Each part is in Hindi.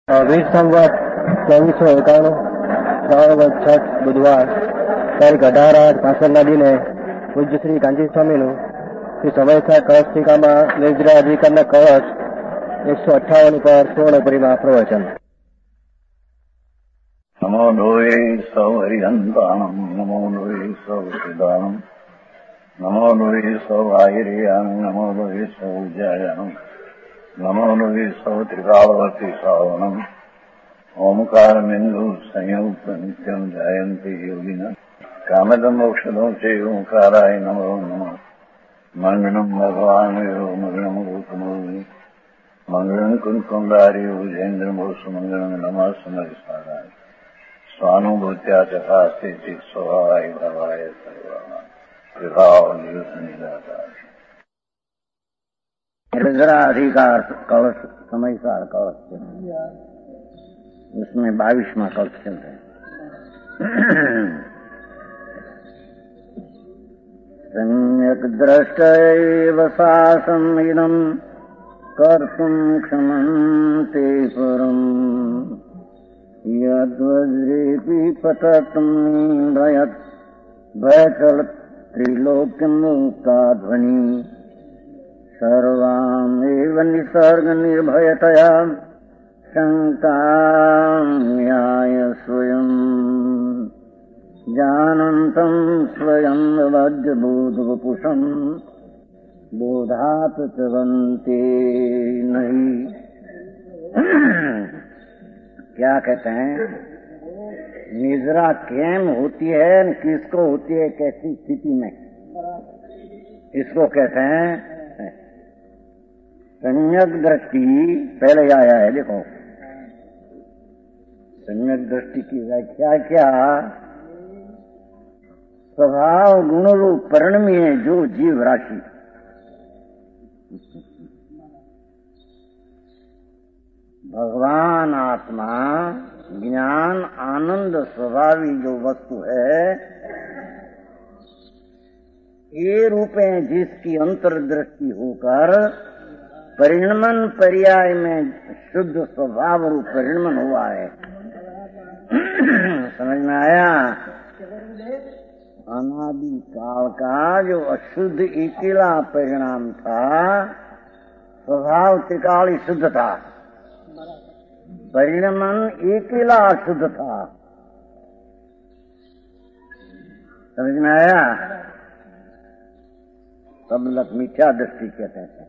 વીર સંવત 2491 શ્રાવણ 6 બુધવાર તારીખ 18/8 દિને પૂજ્ય શ્રી કાંજી સ્વામીનું શ્રી સમયસા કળશ ટીકામાં નિર્જરા અધિકારના કળશ 158 પર સુવર્ણપુરીમાં પ્રવચન. નમો લોહે સૌ હરિહંતાણમ નમો લોહે સૌ સિદ્ધાણમ નમો લોહે સૌ આયર્યાન નમો લોહે સૌ જયાન નમો લોહે સૌ ત્રિકાળવતી શ્રાવણમ ઓમકારમેન્દુ સંયુક્ત નિત્યમ જાયંતિ યોગિના કામદમ મોક્ષદો છે ઓંકારાય નમો નમઃ. મંગળમ ભગવાન મંગળમ ગૌતમોની મંગળમ કુંકુંડારી ઉજેન્દ્રમોસુ મંગળમ નમઃ સમયસારાય સ્વાનુભૂત્યા ચકાસ્તે ચિત સ્વભાવાય ભાવાય સર્વા વિભાવ નિદાતા. निर्जरा अधिकार कलश समयसार कलश उसमें 22वां कलश चल रहे हैं. सम्यक दृष्टैव शासनमिदं कर्तुं क्षमन्ते परम् यद्वज्रेऽपि पततं भयत् भयचलत् त्रिलोक्यमुक्ताध्वनि सर्वामेव निसर्ग निर्भयतया शङ्काम्याय स्वयं जानन्तं स्वयं वज्रबोधवपुषं बोधात् चलन्ते नहीं. क्या कहते हैं? निद्रा कैम होती है, किसको होती है, कैसी स्थिति में? इसको कहते हैं सम्यक दृष्टि. पहले आया है, देखो सम्यक दृष्टि की व्याख्या क्या? स्वभाव गुण रूप परिणमी है जो जीव राशि. भगवान आत्मा ज्ञान आनंद स्वभावी जो वस्तु है, ये रूपें जिसकी अंतर्दृष्टि होकर परिणमन पर्याय में शुद्ध स्वभाव रूप परिणमन हुआ है. समझ में आया? अनादि काल का जो अशुद्ध इकिला परिणाम था, स्वभाव त्रिकाली शुद्ध था, परिणमन इकिला अशुद्ध था. समझ में आया? सब लोग मिथ्या दृष्टि कहते हैं.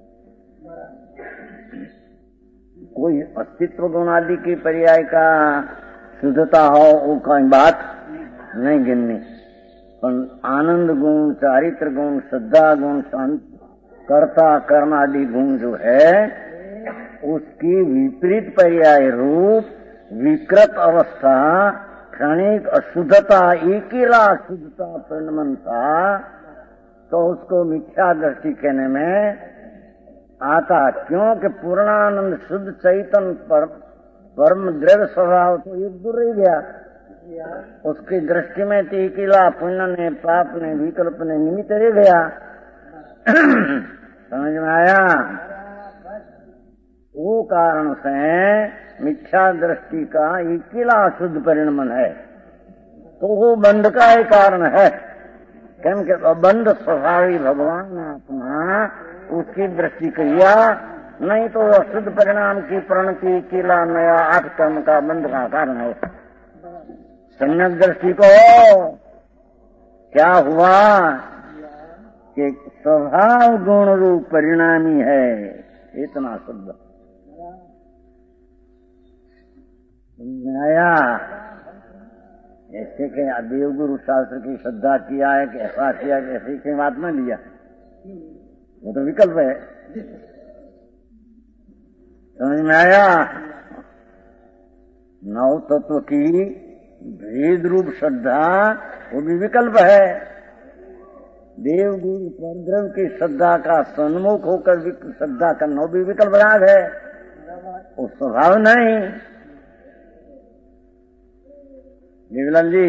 कोई अस्तित्व गुण आदि की पर्याय का शुद्धता हो वो कोई बात नहीं गिननी, पर आनंद गुण, चारित्र गुण, श्रद्धा गुण, शांत कर्ता कर्म आदि गुण जो है उसकी विपरीत पर्याय रूप विकृत अवस्था, क्षणिक अशुद्धता, एकेला अशुद्धता परिणमन था, तो उसको मिथ्या दृष्टि कहने में आता. क्योंकि पूर्णानंद शुद्ध चैतन्य परम द्रव्य स्वभाव तो एक दूर रह गया. उसकी दृष्टि में टीकिला पुण्य ने, पाप ने, विकल्प ने निमित्त रह गया. समझ में आया? वो कारण से मिथ्या दृष्टि का एकिला शुद्ध परिणमन है, तो वो बंध का ही कारण है. क्योंकि अबंध स्वभावी भगवान आत्मा उसकी दृष्टि किया, नहीं तो अशुद्ध परिणाम की प्रणति किला नया 8 कर्म का बंध का कारण है. सम्यक दृष्टि को क्या हुआ कि स्वभाव गुण रूप परिणामी है, इतना शुद्ध. आया? ऐसे के देवगुरु शास्त्र की श्रद्धा किया है कि ऐसा किया कि ऐसी की बात न लिया, वो तो विकल्प है. समझ में आया? नव तत्व की भेद रूप श्रद्धा वो भी विकल्प है. देवगुरु परद्रव्य की श्रद्धा का सन्मुख होकर श्रद्धा करना भी विकल्प राग है, वो स्वभाव नहीं. देवलाल जी,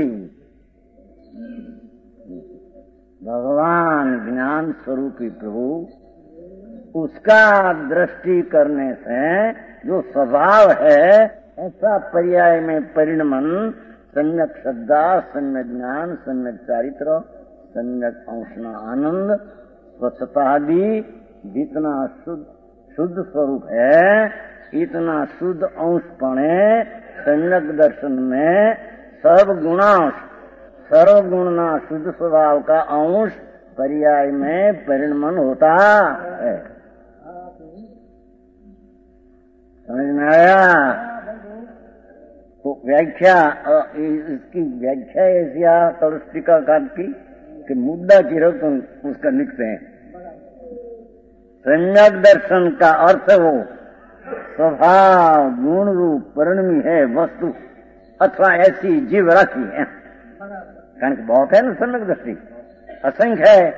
भगवान ज्ञान स्वरूपी प्रभु उसका दृष्टि करने से जो स्वभाव है ऐसा पर्याय में परिणमन सम्यक श्रद्धा, सम्यक ज्ञान, सम्यक चारित्र, सम्यक अंशना आनंद, स्वच्छता आदि जितना शुद्ध स्वरूप है इतना शुद्ध अंशपणे सम्यक दर्शन में सर्वगुणना शुद्ध स्वभाव का अंश पर्याय में परिणमन होता है। समझ में आया? तो व्याख्या इसकी व्याख्या ऐसी तौलस्टिकाकार की कि मुद्दा की रख उसका लिखते हैं। सम्यक दर्शन का अर्थ वो स्वभाव गुण रूप परिणमी है वस्तु अथवा ऐसी जीव राशि है। कारण कि बहुत है ना सम्यक दृष्टि, असंख्य है।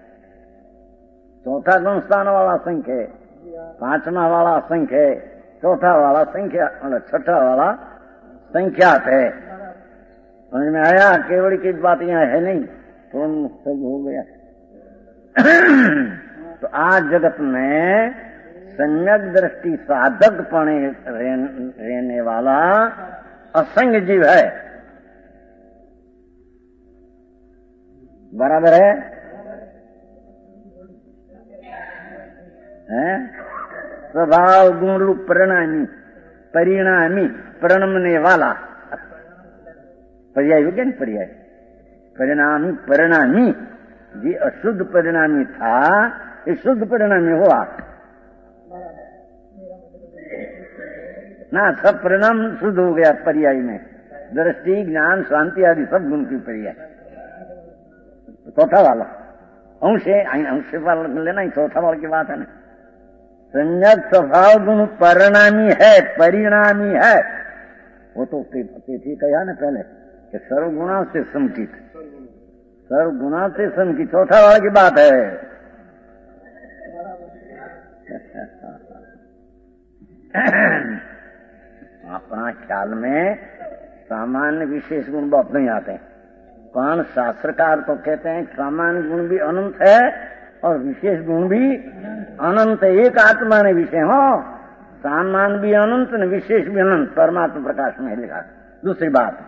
चौथा गुण स्थान वाला असंख्य है, पांचवा वाला असंख्य है, चौथा वाला संख्या, छठा वाला संख्यात है। समझ में आया? केवल की बात यहाँ है नहीं तो सब हो गया। तो आज जगत में सम्यक दृष्टि साधक पणे रहने वाला असंग जीव है। बराबर है? स्वभाव गुण रूप परिणामी परिणमने वाला पर्याय हो गया। पर्याय परिणामी जी अशुद्ध परिणामी था, ये शुद्ध परिणामी हुआ ना। सब परिणाम शुद्ध हो गया पर्याय में। दृष्टि, ज्ञान, शांति आदि सब गुण की पर्याय। चौथा वाला अंश वाला लेना ही चौथा वाला की बात है ना। सम्यक स्वभाव गुण परिणामी है। वो तो ठीक कहा ना पहले कि सर्वगुणा से संकित, सर्वगुणा से संकित चौथा वाला की बात है। अपना ख्याल में सामान्य विशेष गुण बहुत नहीं आते हैं। कौन शास्त्रकार तो कहते हैं सामान्य गुण भी अनंत है और विशेष गुण भी अनंत है। एक आत्मा ने विषय हो, सामान्य भी अनंत न विशेष भी अनंत, परमात्मा प्रकाश में लिखा। दूसरी बात,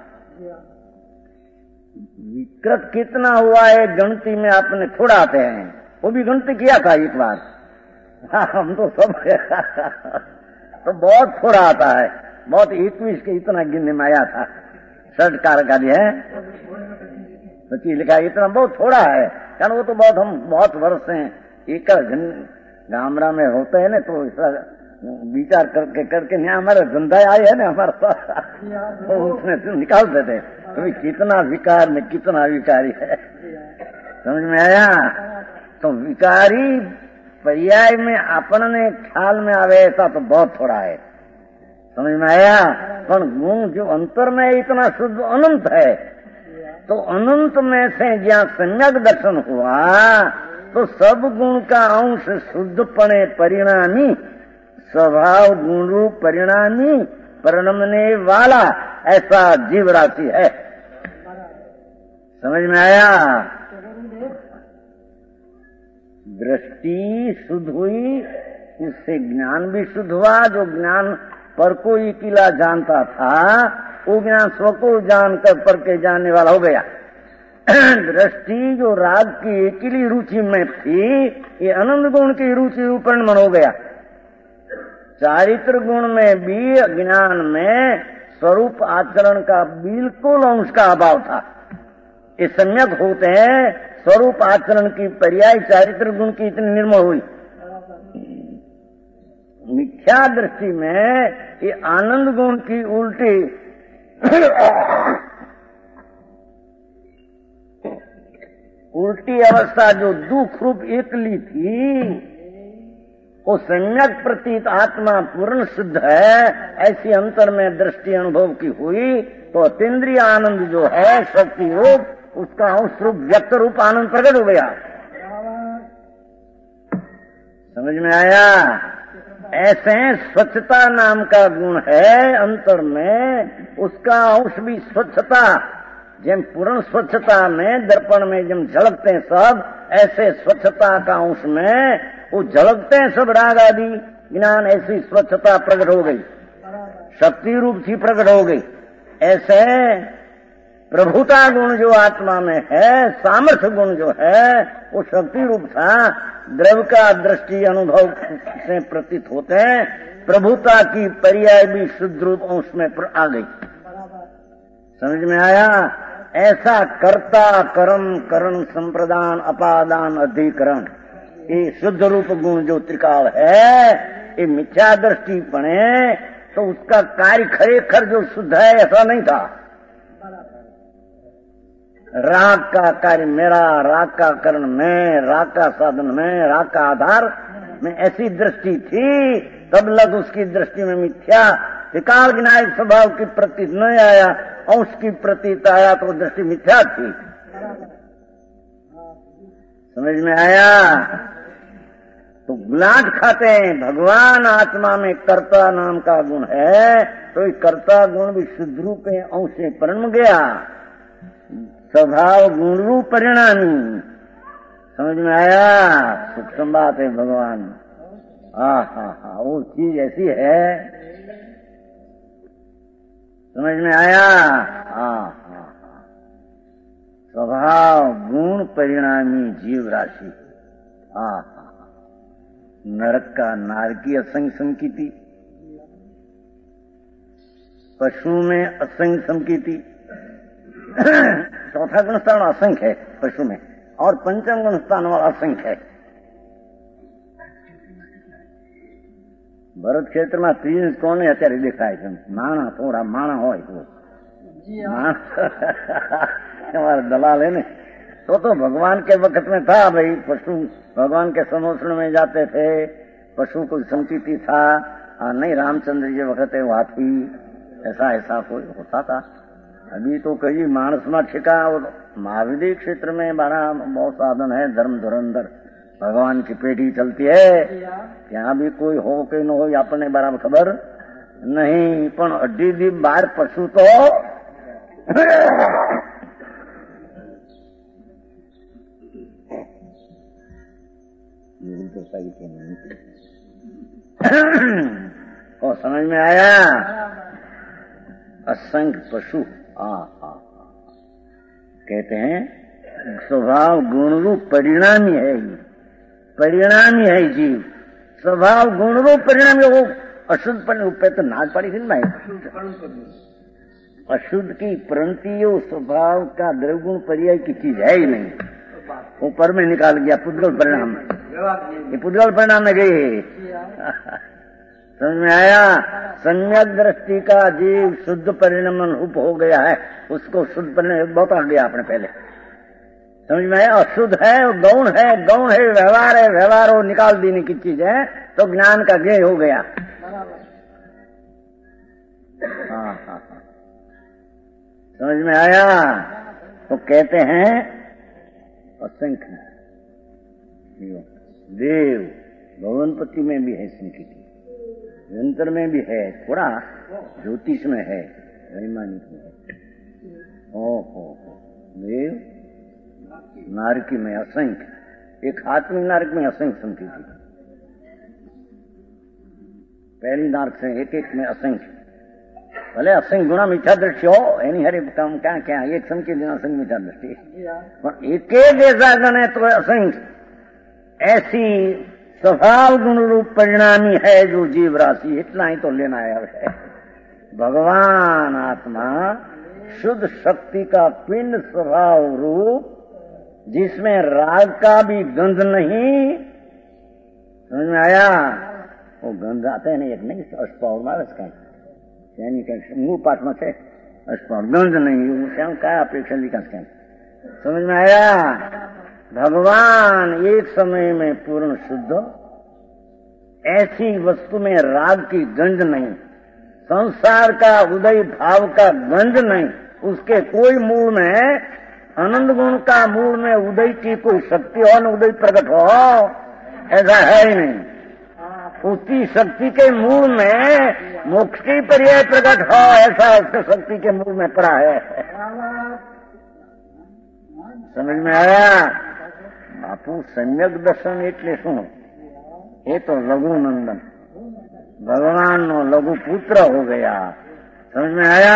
विकृत कितना हुआ है गणती में आपने थोड़ाते हैं, वो भी गणती किया था एक बार। हम तो सब तो बहुत थोड़ा आता है, बहुत 21 के इतना गिनने में आया था। षटकार का है सची लिखा, इतना बहुत थोड़ा है। कारण वो तो बहुत वर्ष से एक गामरा में होते हैं ना, तो इसका विचार करके यहाँ हमारा धंधा आए है ना हमारा, तो उसमें निकालते थे तो कितना विकार में कितना विकारी है। समझ में आया? तो विकारी पर्याय में अपने ख्याल में आवे ऐसा तो बहुत थोड़ा है। समझ में आया? पर गुण जो अंतर में इतना शुद्ध अनंत है, तो अनंत में से जहाँ सम्यक दर्शन हुआ तो सब गुण का अंश शुद्धपणे परिणामी स्वभाव गुण रूप परिणामी परिणमने वाला ऐसा जीव राशि है। समझ में आया? दृष्टि शुद्ध हुई, उससे ज्ञान भी शुद्ध हुआ। जो ज्ञान पर को अकेला जानता था वो ज्ञान स्व को जानकर पर के जानने वाला हो गया। दृष्टि जो राग की अकेली रुचि में थी, ये अनंत गुण की रुचि उपरिणमन हो गया। चारित्र गुण में भी ज्ञान में स्वरूप आचरण का बिल्कुल अंश का अभाव था। ये सम्यक होते हैं, स्वरूप आचरण की पर्याय चारित्र गुण की इतनी निर्मल हुई। मिथ्या दृष्टि में ये आनंद गुण की उल्टी अवस्था जो दुख रूप एकली थी, वो सम्यक प्रतीत आत्मा पूर्ण शुद्ध है, ऐसी अंतर में दृष्टि अनुभव की हुई तो अतीन्द्रिय आनंद जो है शक्ति रूप, उसका अंश रूप व्यक्त रूप आनंद प्रकट हो गया। समझ में आया? ऐसे स्वच्छता नाम का गुण है अंतर में, उसका अंश भी स्वच्छता। जब पूर्ण स्वच्छता में दर्पण में जब झलकते हैं सब, ऐसे स्वच्छता का अंश में वो झलकते हैं सब राग आदि ज्ञान, ऐसी स्वच्छता प्रकट हो गई, शक्ति रूप थी प्रकट हो गई। ऐसे प्रभुता गुण जो आत्मा में है, सामर्थ्य गुण जो है वो शक्ति रूप था। द्रव्य का दृष्टि अनुभव से प्रतीत होते हैं, प्रभुता की पर्याय भी शुद्ध रूप अंश में आ गई। समझ में आया? ऐसा कर्ता कर्म करण संप्रदान अपादान अधिकरण, ये शुद्ध रूप गुण जो त्रिकाल है, ये मिथ्या दृष्टि पड़े तो उसका कार्य खरेखर जो शुद्ध है ऐसा नहीं था। राग का कार्य मेरा, राग का कारण मैं, राग का साधन मैं, राग का आधार में, ऐसी दृष्टि थी। तब लग उसकी दृष्टि में मिथ्या त्रिकाल विनायक स्वभाव की प्रतीत न आया, और उसकी प्रतीत आया तो दृष्टि मिथ्या थी। समझ में आया? तो गुलाट खाते हैं। भगवान आत्मा में कर्ता नाम का गुण है, तो ये कर्ता गुण भी शुद्ध रूप अंश से परिणम गया, स्वभाव गुण रूप परिणामी। समझ में आया? सूक्ष्म बात है भगवान। हा, वो चीज ऐसी है। समझ में आया? स्वभाव गुण परिणामी जीव राशि। नरक का नारकी असंख्य संकीति, पशु में असंख्य संकीति, चौथा गुण स्थान असंख्य है पशु में, और पंचम गुण स्थान वाला असंख्य है। भरत क्षेत्र में ત્રીજ કોને અત્યારે દેખાય છે? માણા, થોડા માણા હોય તો हमारा दलाल है ना। तो भगवान के वक्त में था भाई, पशु भगवान के समोषण में जाते थे, पशु को संकीति था। नहीं, रामचंद्र जी वक्त है हाथी, ऐसा कोई होता था। अभी तो कई मानस में ठिका, और महाविद्य क्षेत्र में बड़ा बहुत साधन है, धर्म धुरंधर भगवान की पेटी चलती है। यहाँ भी कोई हो कि न हो अपने बराबर खबर नहीं, पण 18 दिन बार पशु तो तो सही थे नहीं। और समझ में आया? असंख्य पशु कहते हैं स्वभाव गुण रूप परिणामी है, परिणामी है जीव। स्वभाव गुण रूप परिणामी, वो अशुद्ध पर तो नाच पड़ी थी ना भाई। अशुद्ध की प्रणति वो स्वभाव का द्रवगुण पर्याय की चीज है ही नहीं, ऊपर में निकाल गया पुद्गल परिणाम। ये पुद्गल परिणाम में गई। समझ में आया? सम्यक दृष्टि का जीव शुद्ध परिणाम रूप हो गया है, उसको शुद्ध परिणाम बता गया आपने पहले। समझ में आया? अशुद्ध है, गौण है, गौण है, व्यवहार है, व्यवहार वो निकाल देने की चीज है, तो ज्ञान का ज्ञेय हो गया। हाँ। समझ में आया? तो कहते हैं असंख्य देव, भगवनपति में भी है संकीर्ति, यंत्र में भी है, थोड़ा ज्योतिष में है, वैमानिक में है। ओहो, देव नारकी में असंख्य, एक आत्मिक नारक में असंख्य संकीर्ति, पहली नारक से एक में असंख्य। भले असंख्य गुणा मीठा दृष्टि हो, एनी हरे काम क्या एक संकीर्ति असंख्य मीठा दृष्टि, पर एक ऐसा गण है तो असंख्य। ऐसी स्वभाव गुण रूप परिणामी है जो जीव राशि, इतना ही तो लेना है। भगवान आत्मा शुद्ध शक्ति का पिंड स्वभाव रूप, जिसमें राग का भी गंध नहीं। समझ में आया? वो गंध आते हैं एक नहीं, अष्टपावड़ मारे मूल पाठ में थे अष्टपावड़, गंध नहीं, क्या क्या अपेक्षा लिखा। समझ में आया? भगवान एक समय में पूर्ण शुद्ध, ऐसी वस्तु में राग की गंध नहीं, संसार का उदय भाव का गंध नहीं, उसके कोई मूल में आनंद गुण का मूल में उदय की कोई शक्ति हो न उदय प्रकट हो, ऐसा है ही नहीं। उसकी शक्ति के मूल में मोक्ष की पर्याय प्रकट हो, ऐसा उसके शक्ति के मूल में पड़ा है। समझ में आया? बापू सम्यक दर्शन એટલે શું? ये तो लघु नंदन भगवान नो लघु पुत्र हो गया। समझ में आया?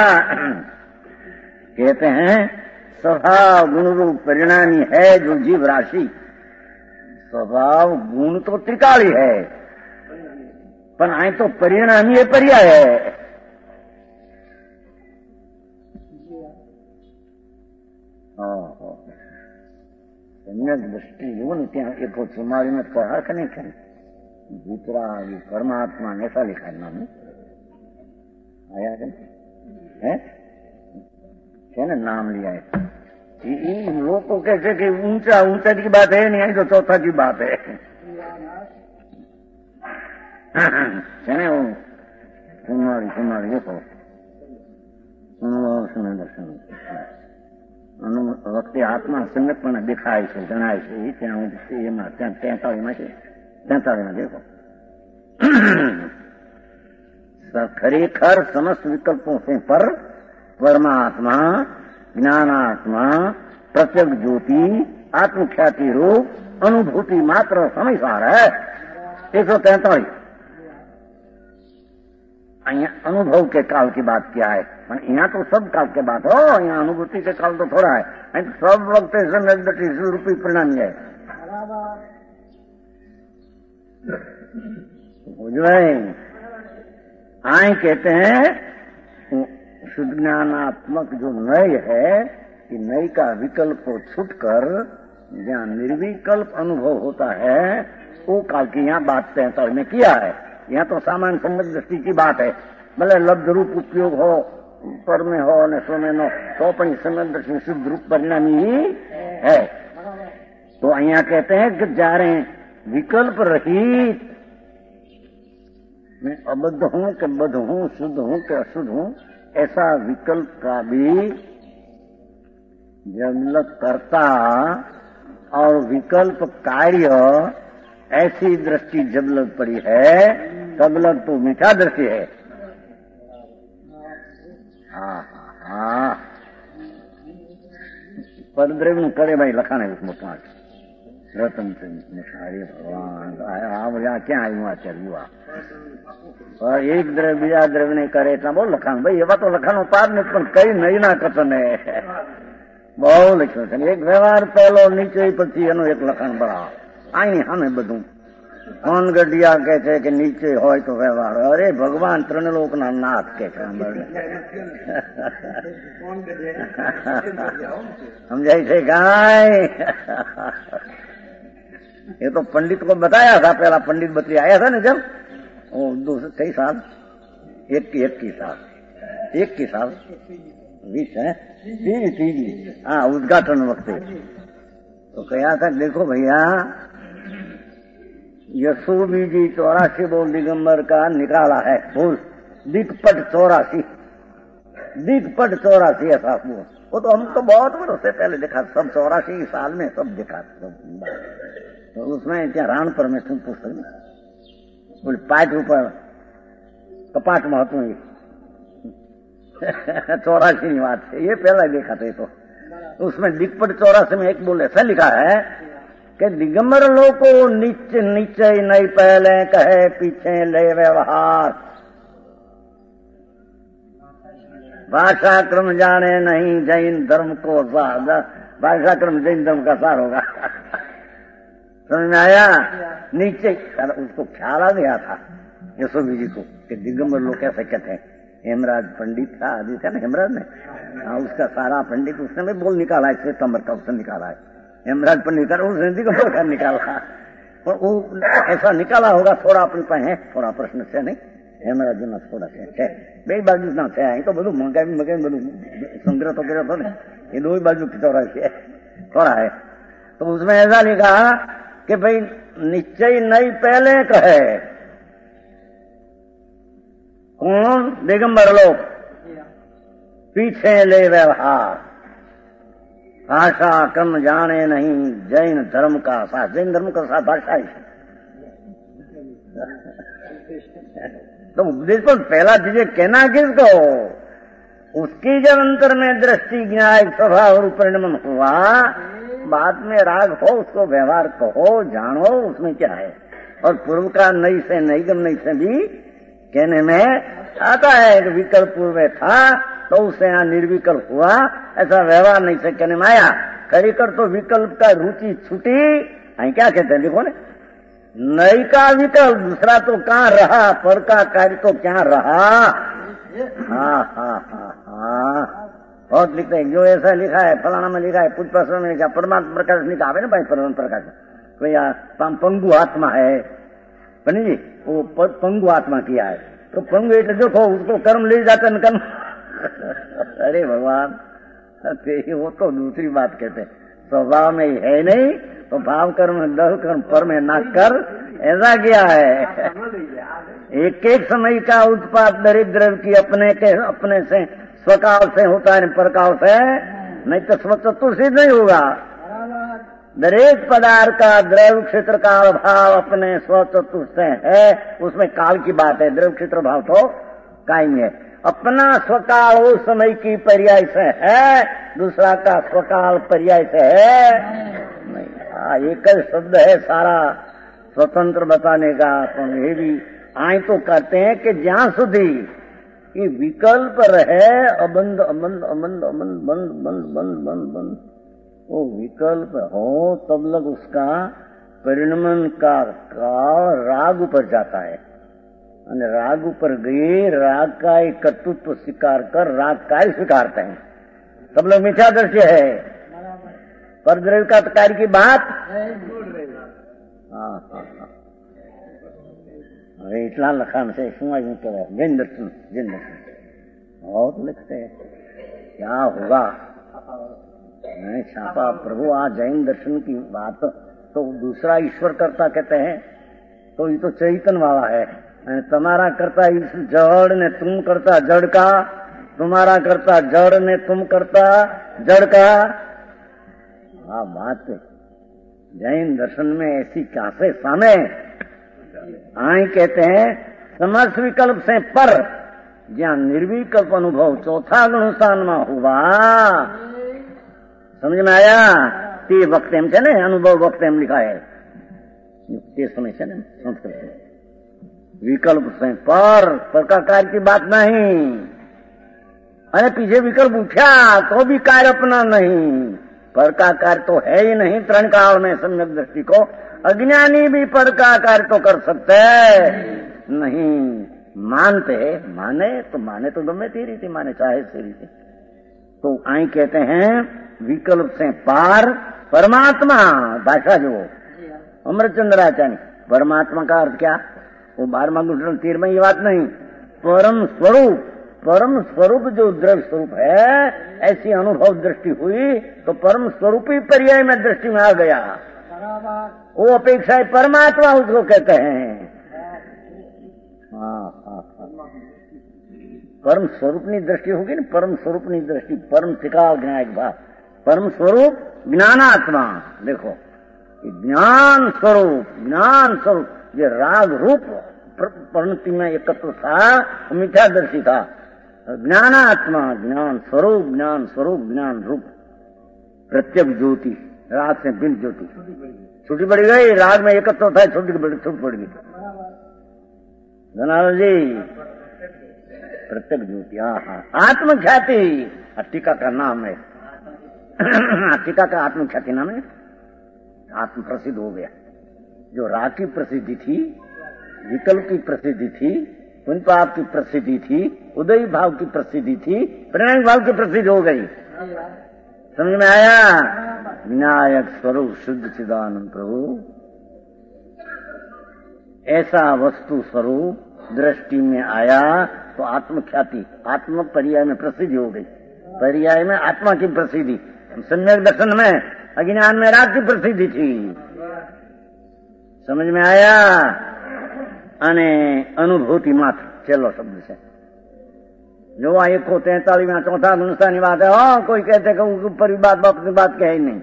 कहते हैं स्वभाव गुण रूप परिणामी है जो जीव राशि। स्वभाव गुण तो त्रिकाली है, पर आए तो परिणामी है, पर्याय है। सम्यक दृष्टि जो ने ત્યાં એક સુમારી में पढ़ा કે नहीं करे दूसरा परमात्मा ने ऐसा लिखा है नाम आया है ना नाम लिया है। लोग को कहते कि ऊंचा ऊंचा की बात है नहीं, तो चौथा की बात है ना। वो सुमारी देखो सुनो दर्शन वक्ते आत्मा संगत पण देखाय છે જણાય છે ત્યાં એમાં 43 છે 43 देखो खरेखर समस्त विकल्पों से पर परमात्मा ज्ञानात्मा प्रत्यक्ष ज्योति आत्मख्याति रूप अनुभूति मात्र समझदार है। 143 અહીંયા अनुभव के काल की बात क्या है? यहाँ तो सब काल की बात हो, यहाँ अनुभूति के काल तो थोड़ा है। तो सब वक्त रूपी परिणाम है। आए कहते हैं शुद्ध ज्ञानात्मक जो नय है कि नय का विकल्प को छूटकर जहाँ निर्विकल्प अनुभव होता है वो काल की यहाँ बात 43 में किया है। यहाँ तो सामान्य संगत दृष्टि की बात है, भले लब्ध रूप उपयोग हो पर में हो ने सो में नो तो पण संगत दृष्टि शुद्ध रूप परिणामी ही है। तो यहाँ कहते हैं कि जा रहे विकल्प रहित मैं अबद्ध हूं कि बद्ध हूं, शुद्ध हूं कि अशुद्ध हूं, ऐसा विकल्प का भी जबलक करता और विकल्प कार्य ऐसी दृष्टि जब लग पड़ी है तब लग तो मीठा दृष्टि है। हाँ हाँ पदद्रव्य करे भाई लखाने मोटा रतन अरे भगवान यहाँ क्या आयु आचार्य हुआ और एक द्रव्य बीजा द्रव्य नहीं करे इतना बहुत लखान भाई एवं तो लखानो पार नहीं पण कई नहीं ना कथन है बहुत लक्षण एक व्यवहार पहलो नीचे पी एनु एक लखान बड़ा आई हमें बधु कौन गढ़िया कहते कि नीचे हो तो व्यवहार अरे भगवान त्रिलोक ना नाथ के समझाई थे गाय। ये तो पंडित को बताया था, पहला पंडित बतरी आया था ना जब वो 223 साल 21 साल 20 है तीजी हाँ उद्घाटन वक्त तो कहा था देखो भैया यशो बीजी 84 बोल दिगंबर का निकाला है बोल दिक्पट 84 ऐसा वो तो हम तो बहुत बड़ों से पहले देखा सब 84 साल में सब देखा सब तो उसमें क्या रानपुर में तुम पूछ सकते बोल पाठ ऊपर कपाट महत्व 84 बात है ये पहला देखा था। तो उसमें दिक्पट 84 में एक बोल ऐसा लिखा है कि दिगंबर लोग को नीचे नीचे नहीं पहले कहे पीछे ले व्यवहार भाषा क्रम जाने नहीं जैन धर्म को भाषा क्रम जैन धर्म का सार होगा। समझ में आया? नीचे उसको ख्याल आ गया था यशोवी जी को कि दिगंबर लोग कैसे कहते हैं। हेमराज पंडित था आदि था ना हेमराज ने उसका सारा पंडित उसने भी बोल निकाला है श्वेतंबर का उसने निकाला है हेमराज पंडित का उसने दिगंबर का निकाला और वो ऐसा निकाला होगा थोड़ा अपने पास है थोड़ा प्रश्न से नहीं हेमराज ना थोड़ा से है बे बाजू ना थे तो બધું મંગાવી બધું સંગ્રહ તો કર્યો હતો ને એ દो बाजू की चौरा है थोड़ा है। तो उसमें ऐसा लिखा कि भाई निश्चय नहीं पहले कहे कौन दिगंबर लोग पीछे ले व्यवहार भाषा क्रम जाने नहीं जैन धर्म का साथ जैन धर्म का साथ भाषा ही तो उपदेश पर पहला चीजें कहना किसको उसकी जब अंतर में दृष्टि ज्ञान स्वभाव और परिणमन हुआ बाद में राग हो उसको व्यवहार कहो जानो उसमें क्या है और पूर्व का नई से नईगम नई से भी कहने में आता है कि विकल्प पूर्व में था तो उससे यहाँ निर्विकल्प हुआ, ऐसा व्यवहार नहीं से कहने में आया। खरीकर तो विकल्प का रुचि छूटी, आई क्या कहते हैं देखो ने, नई का विकल्प दूसरा तो कहाँ रहा, पर का कार्य तो क्या रहा। हाँ हाँ हाँ हाँ, बहुत लिखते हैं, जो ऐसा लिखा है फलाना में लिखा है, कुछ प्रश्न में लिखा, परमात्मा प्रकाश लिखा है ना भाई, परमात्मा प्रकाश कोई पंगु आत्मा है बनी जी, वो पंगु आत्मा किया है, तो पंगु એટલે देखो उसको कर्म ले जाते न कर्म अरे भगवान, वो तो दूसरी बात कहते हैं, स्वभाव में ही है नहीं तो भाव कर्म दल कर्म पर में ना कर, ऐसा किया है। एक एक समय का उत्पाद दरिद्र की अपने से स्वकाल से होता है, परकाल से नहीं तो स्वतंत्र सिद्ध नहीं होगा। दरेक पदार्थ का द्रव्य क्षेत्र का अभाव अपने स्वतंत्र से है, उसमें काल की बात है, द्रव्य क्षेत्र भाव तो कायम है। अपना स्वकाल उस समय की पर्याय से है, दूसरा का स्वकाल पर्याय से है नहीं। एक ही शब्द है सारा स्वतंत्र बताने का, तो ये भी आए तो कहते हैं कि जहां સુધી ये विकल्प रहे अबंध अबंध अबंध अबंध बंद बंद बंद बंद बंद, वो विकल्प हो तब लग उसका परिणमन का राग ऊपर जाता है, અને राग ऊपर गए, राग का एक कर्तृत्व स्वीकार कर राग का ही स्वीकारते हैं। सब लोग मिथ्या दृष्टि है, पर द्रव्य का कार्य की बात। हाँ हाँ हाँ, હવે એટલા લખાણ છે શું આવ્યું કરે જૈન દર્શન बहुत लिखते हैं क्या होगा, नहीं छापा प्रभु आ जैन दर्शन की बात तो दूसरा ईश्वर करता कहते हैं, तो ये तो चैतन्य वाला है, तुम्हारा करता इस जड़ ने तुम करता जड़ का, तुम्हारा करता जड़ ने तुम करता जड़ का। हाँ बात है, जैन दर्शन में ऐसी कैसे सामे आई कहते हैं समस्त विकल्प से पर ज्ञान निर्विकल्प अनुभव चौथा गुणस्थान में हुआ। समझ में आया? તે વખતે એમ છે ને, અનુભવ વખતે એમ लिखा है, તે समय છે ને संस्कृत में, विकल्प से पर का कार्य की बात नहीं। अरे पीछे विकल्प उठा तो भी कार्य अपना नहीं, पर का कार्य तो है ही नहीं। त्रण काल में सम्यक दृष्टि को अज्ञानी भी पर का कार्य तो कर सकते नहीं। माने तो गमे ती रीति माने चाहे सी रीति। तो आई कहते हैं विकल्प से पार परमात्मा, भाषा जो अमरचंद्राचार्य, परमात्मा का अर्थ क्या, वो 12वां गुण 13वां ये बात नहीं, परम स्वरूप जो द्रव्य स्वरूप है, ऐसी अनुभव दृष्टि हुई तो परम स्वरूप ही पर्याय में दृष्टि में आ गया। वो अपेक्षा परमात्मा उसको कहते हैं। हाँ हाँ हाँ, परम स्वरूपनी दृष्टि होगी ना, परम स्वरूपनी दृष्टि, परम सिकाल ज्ञान भाव, परम स्वरूप ज्ञानात्मा। देखो ज्ञान स्वरूप ये राग रूप परिणति में एकत्र था, मिथ्या दर्शी था। ज्ञानात्मा, ज्ञान स्वरूप ज्ञान रूप, प्रत्यक्ष ज्योति, राग से बिन ज्योति छुट्टी पड़ गई, राग में एकत्र था, छुट्टी पड़ गई। जनाब जी प्रत्यक्ष ज्योति, हाँ आत्मख्याति टीका का नाम है, टीका का आत्मख्याति नाम है, आत्म प्रसिद्ध हो गया। जो राग की प्रसिद्धि थी, विकल्प की प्रसिद्धि थी, पुण्यपाप की प्रसिद्धि थी, उदयी भाव की प्रसिद्धि थी, परिणामी भाव की प्रसिद्धि हो गई। समझ में आया? विनायक स्वरूप शुद्ध चिदानंद प्रभु, ऐसा वस्तु स्वरूप दृष्टि में आया तो आत्मख्याति, आत्म पर्याय में प्रसिद्धि हो गई। पर्याय में आत्मा की प्रसिद्धि, सम्यक दर्शन में अज्ञान में राग की प्रसिद्धि थी। समझ में आया? अने अनुभूति मात्र चलो शब्द से जो 143 चौथा गुणस्थानी बात है। हाँ कोई कहते कि ऊपर की बात बात कहे ही नहीं।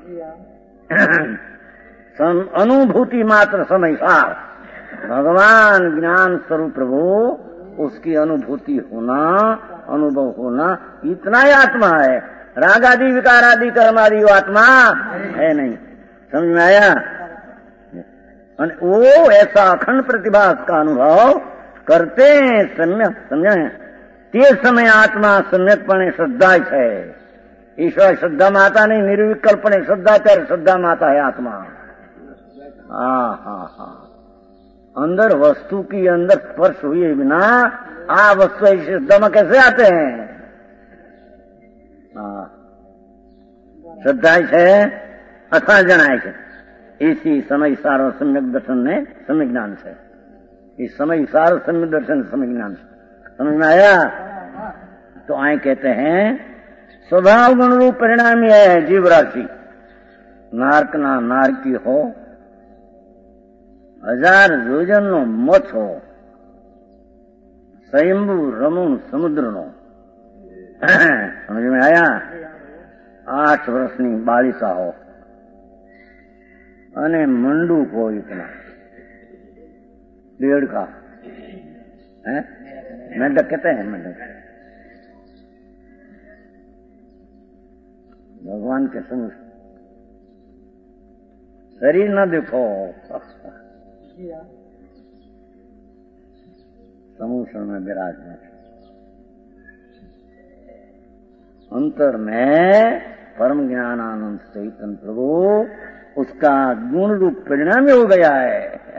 अनुभूति मात्र समय सार भगवान ज्ञान स्वरूप प्रभु, उसकी अनुभूति होना, अनुभव होना, इतना ही आत्मा है। राग आदि विकार आदि कर्म आदि वो आत्मा है नहीं। समझ में आया? અને वो ऐसा अखंड प्रतिभास का अनुभव करते सम्यक समझे તે સમય આત્મા સમ્યકપણે શ્રદ્ધાય છે. ईश्वर श्रद्धा माता नहीं, निर्विकल्पणे श्रद्धा ત્યારે श्रद्धा माता है आत्मा. हाँ अंदर वस्तु की अंदर स्पर्श हुए बिना आ वस्तु श्रद्धा में कैसे आते हैं? श्रद्धा है अथा जनाय है. इसी समय सारो सम्यक दर्शन ने सम्यक ज्ञान से, इस समय सारो सम्यक दर्शन सम्यक ज्ञान से समझ में आया. तो आए कहते हैं स्वभाव गुण रूप परिणामी है जीव राशि. नारक ना नारकी हो, हजार योजन नो मच हो, स्वयंभू रमून समुद्र नो. समझ में आया. 8 वर्षनी बालिका हो अने मंडूक हो इतना 1.5 का है. मेंढक कहते हैं मेंढक. भगवान के समूह शरीर न देखो, समूह में विराजमान अंतर में परम ज्ञान आनंद चैतन्य प्रभु उसका गुण रूप परिणाम हो गया है.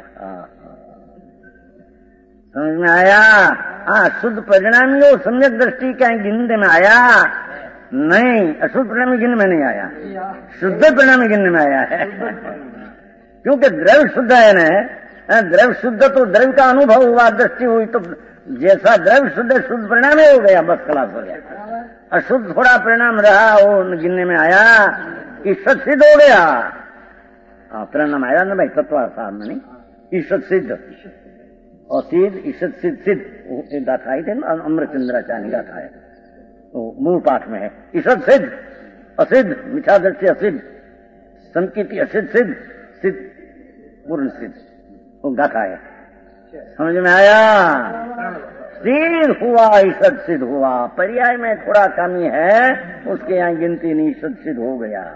समझ में आया. शुद्ध परिणामी हो सम्यक दृष्टि का गिनने में आया नहीं, अशुद्ध परिणामी गिनने में नहीं आया, शुद्ध परिणामी गिनने में आया है. क्योंकि द्रव्य शुद्ध है ना. द्रव्य शुद्ध तो द्रव्य का अनुभव हुआ, दृष्टि हुई, तो जैसा द्रव्य शुद्ध शुद्ध परिणाम हो गया, बस खलास हो गया. अशुद्ध थोड़ा परिणाम रहा वो गिनने में आया, ईश्वर सिद्ध हो गया. परिणाम आया ना भाई तत्वार्थान में नहीं, ईश्वर सिद्ध और सिद्ध ईश्वर सिद्ध सिद्ध गाथा आई थे ना अमृतचंद्राचार्य गाथा है, तो मूल पाठ में है. ईश्वर सिद्ध असिद्ध मिथ्या दृष्टि असिद्ध संकीर्ति असिद्ध सिद्ध सिद्ध पूर्ण सिद्ध वो गाथा है. समझ में आया. सिद्ध हुआ ईश्वर सिद्ध हुआ. पर्याय में थोड़ा कमी है, उसके यहाँ गिनती नहीं, ईश्वर सिद्ध हो गया.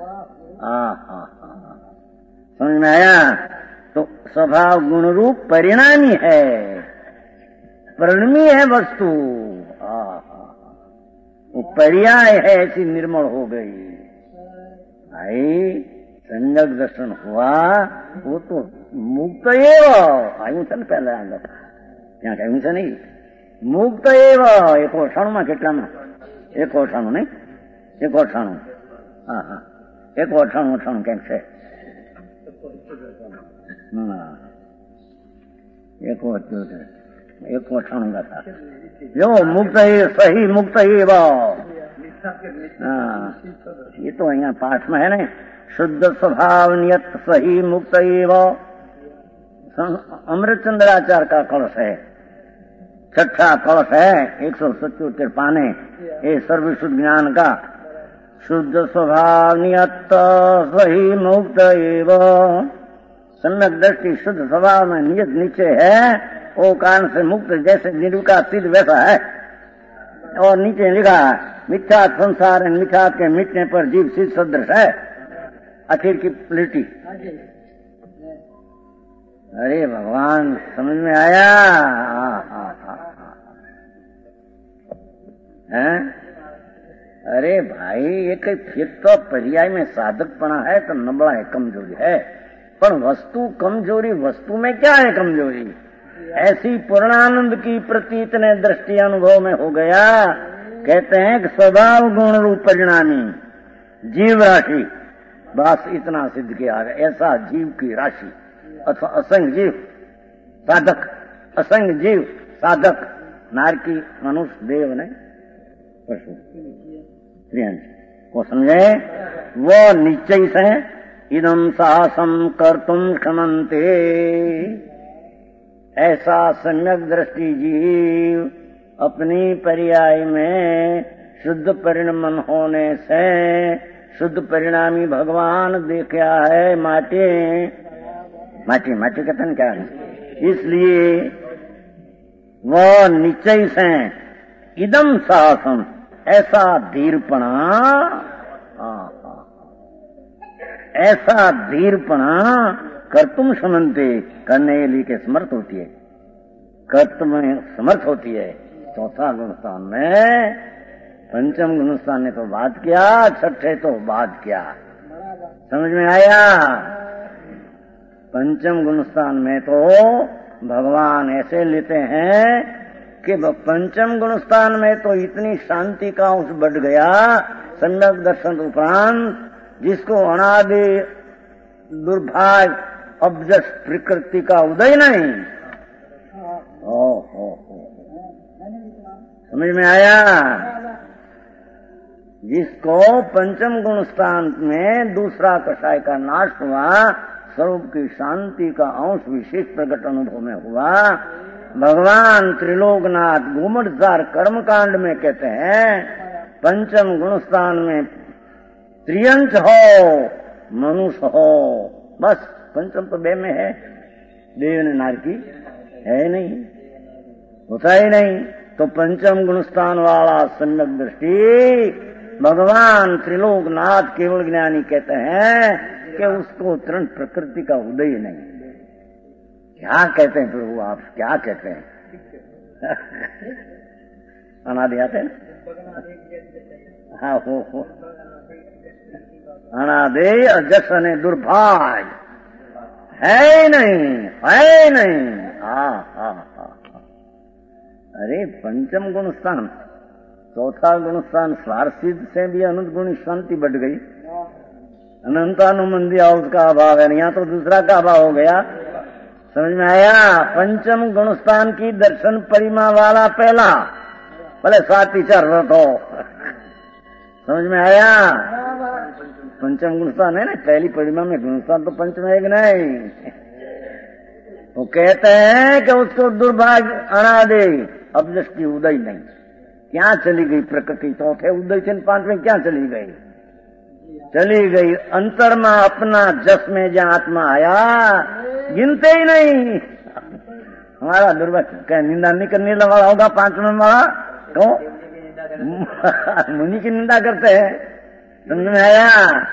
समझ में आया. तो स्वभाव गुण रूप परिणामी है, परिणमी है वस्तु. पर्याय है ऐसी निर्मल हो गई. आई संजक दर्शन हुआ वो तो मुक्त आयु था ना पहले आगे ત્યાં કહ્યું છે નહીં. મુક્ત એવ 198 કેટલામાં 198 નહીં 198. હા 198 કેમ છે. 198 ગાથા જો મુક્ત સહી મુક્ત એવ. ये तो यहाँ पाठ में है ना. शुद्ध स्वभाव नियत सही मुक्त एव. अमृतचंद्राचार्य का कलश है, 6ठा कलश है, 177 पाने. ये सर्वशुद्ध ज्ञान का शुद्ध स्वभाव नियत सही मुक्त एव. सम्यक दृष्टि शुद्ध स्वभाव में नियत नीचे है, वो कारण से मुक्त जैसे निर्विकार सिद्ध वैसा है. और नीचे लिखा मिथ्या संसार मिथ्या के मिटने पर जीव सिद्ध सदृश है. आखिर की लिटी. अरे भगवान समझ में आया. हैं? अरे भाई ये कई फिर तो पर्याय में साधकपना है तो नबड़ा है, कमजोरी है. पर वस्तु कमजोरी, वस्तु में क्या है कमजोरी? ऐसी पूर्णानंद की प्रतीत ने दृष्टि अनुभव में हो गया. कहते हैं कि स्वभाव गुण रूप परिणामी जीव राशि, बस इतना सिद्ध किया है. ऐसा जीव की राशि अथवा असंग जीव साधक, असंग जीव साधक, नारकी मनुष्य देव ने पशु को समझे. वो निश्चय से इदम साहसम कर्तुम क्षमन्ते. ऐसा सम्यक दृष्टि जीव अपनी पर्याय में शुद्ध परिणमन होने से शुद्ध परिणामी भगवान देखा है. माटी माटी माटी कहते क्या है. इसलिए वो निश्चय से इदम साहसम ऐसा धीरपणा, ऐसा धीरपणा कर्तुम समन्ते, करने के लिए के समर्थ होती है, कर्तव्य में समर्थ होती है। चौथा गुणस्थान में, पंचम गुणस्थान ने तो बात किया, छठे तो बात किया। समझ में आया? पंचम गुणस्थान में तो भगवान ऐसे लेते हैं कि पंचम गुणस्थान में तो इतनी शांति का अंश बढ़ गया सम्यक दर्शन उपरांत, जिसको अनादि दुर्भाग्य अब्जस प्रकृति का उदय नहीं। समझ में आया? जिसको पंचम गुण स्थान में दूसरा कषाय का नाश हुआ, स्वरूप की शांति का अंश विशेष प्रकट अनुभव में हुआ। भगवान त्रिलोकनाथ घूमटसार कर्मकांड में कहते हैं, पंचम गुण स्थान में त्रियंश हो, मनुष्य हो, बस पंचम तो बे में है, देव ने नार की है नहीं, होता ही नहीं। तो पंचम गुणस्थान वाला सम्यक दृष्टि भगवान त्रिलोकनाथ केवल ज्ञानी कहते हैं कि उसको तृण प्रकृति का उदय नहीं। क्या कहते हैं प्रभु, आप क्या कहते हैं? अनादि आते हैं? हाँ हो अनादि अजस ने दुर्भाग्य है नहीं। हाँ। अरे पंचम गुण स्थान, चौथा गुण स्थान स्वार्सिद्ध से भी अनुत गुणी शांति बढ़ गई। अनंतानुमंदी उसका अभाव है, यहाँ तो दूसरा का अभाव हो गया। समझ में आया? पंचम गुण स्थान की दर्शन परिमा वाला पहला, भले साथी चार व्रत हो। समझ में आया? पंचम गुणस्थान है ना, पहली परिमा में गुणस्थान तो पंचम है कि नहीं? वो कहते हैं कि उसको दुर्भाग्य अनादि अब्जस की उदय नहीं। क्या चली गई प्रकृति? चौथे उदय से पांचवें क्या चली गई? चली गई अंतर में अपना जस में जहाँ आत्मा आया, गिनते ही नहीं। हमारा दुर्भाग्य क्या निंदा नहीं करने वाला होगा पांचवें वाला, तो मुनि की निंदा करते हैं। समझ में आया?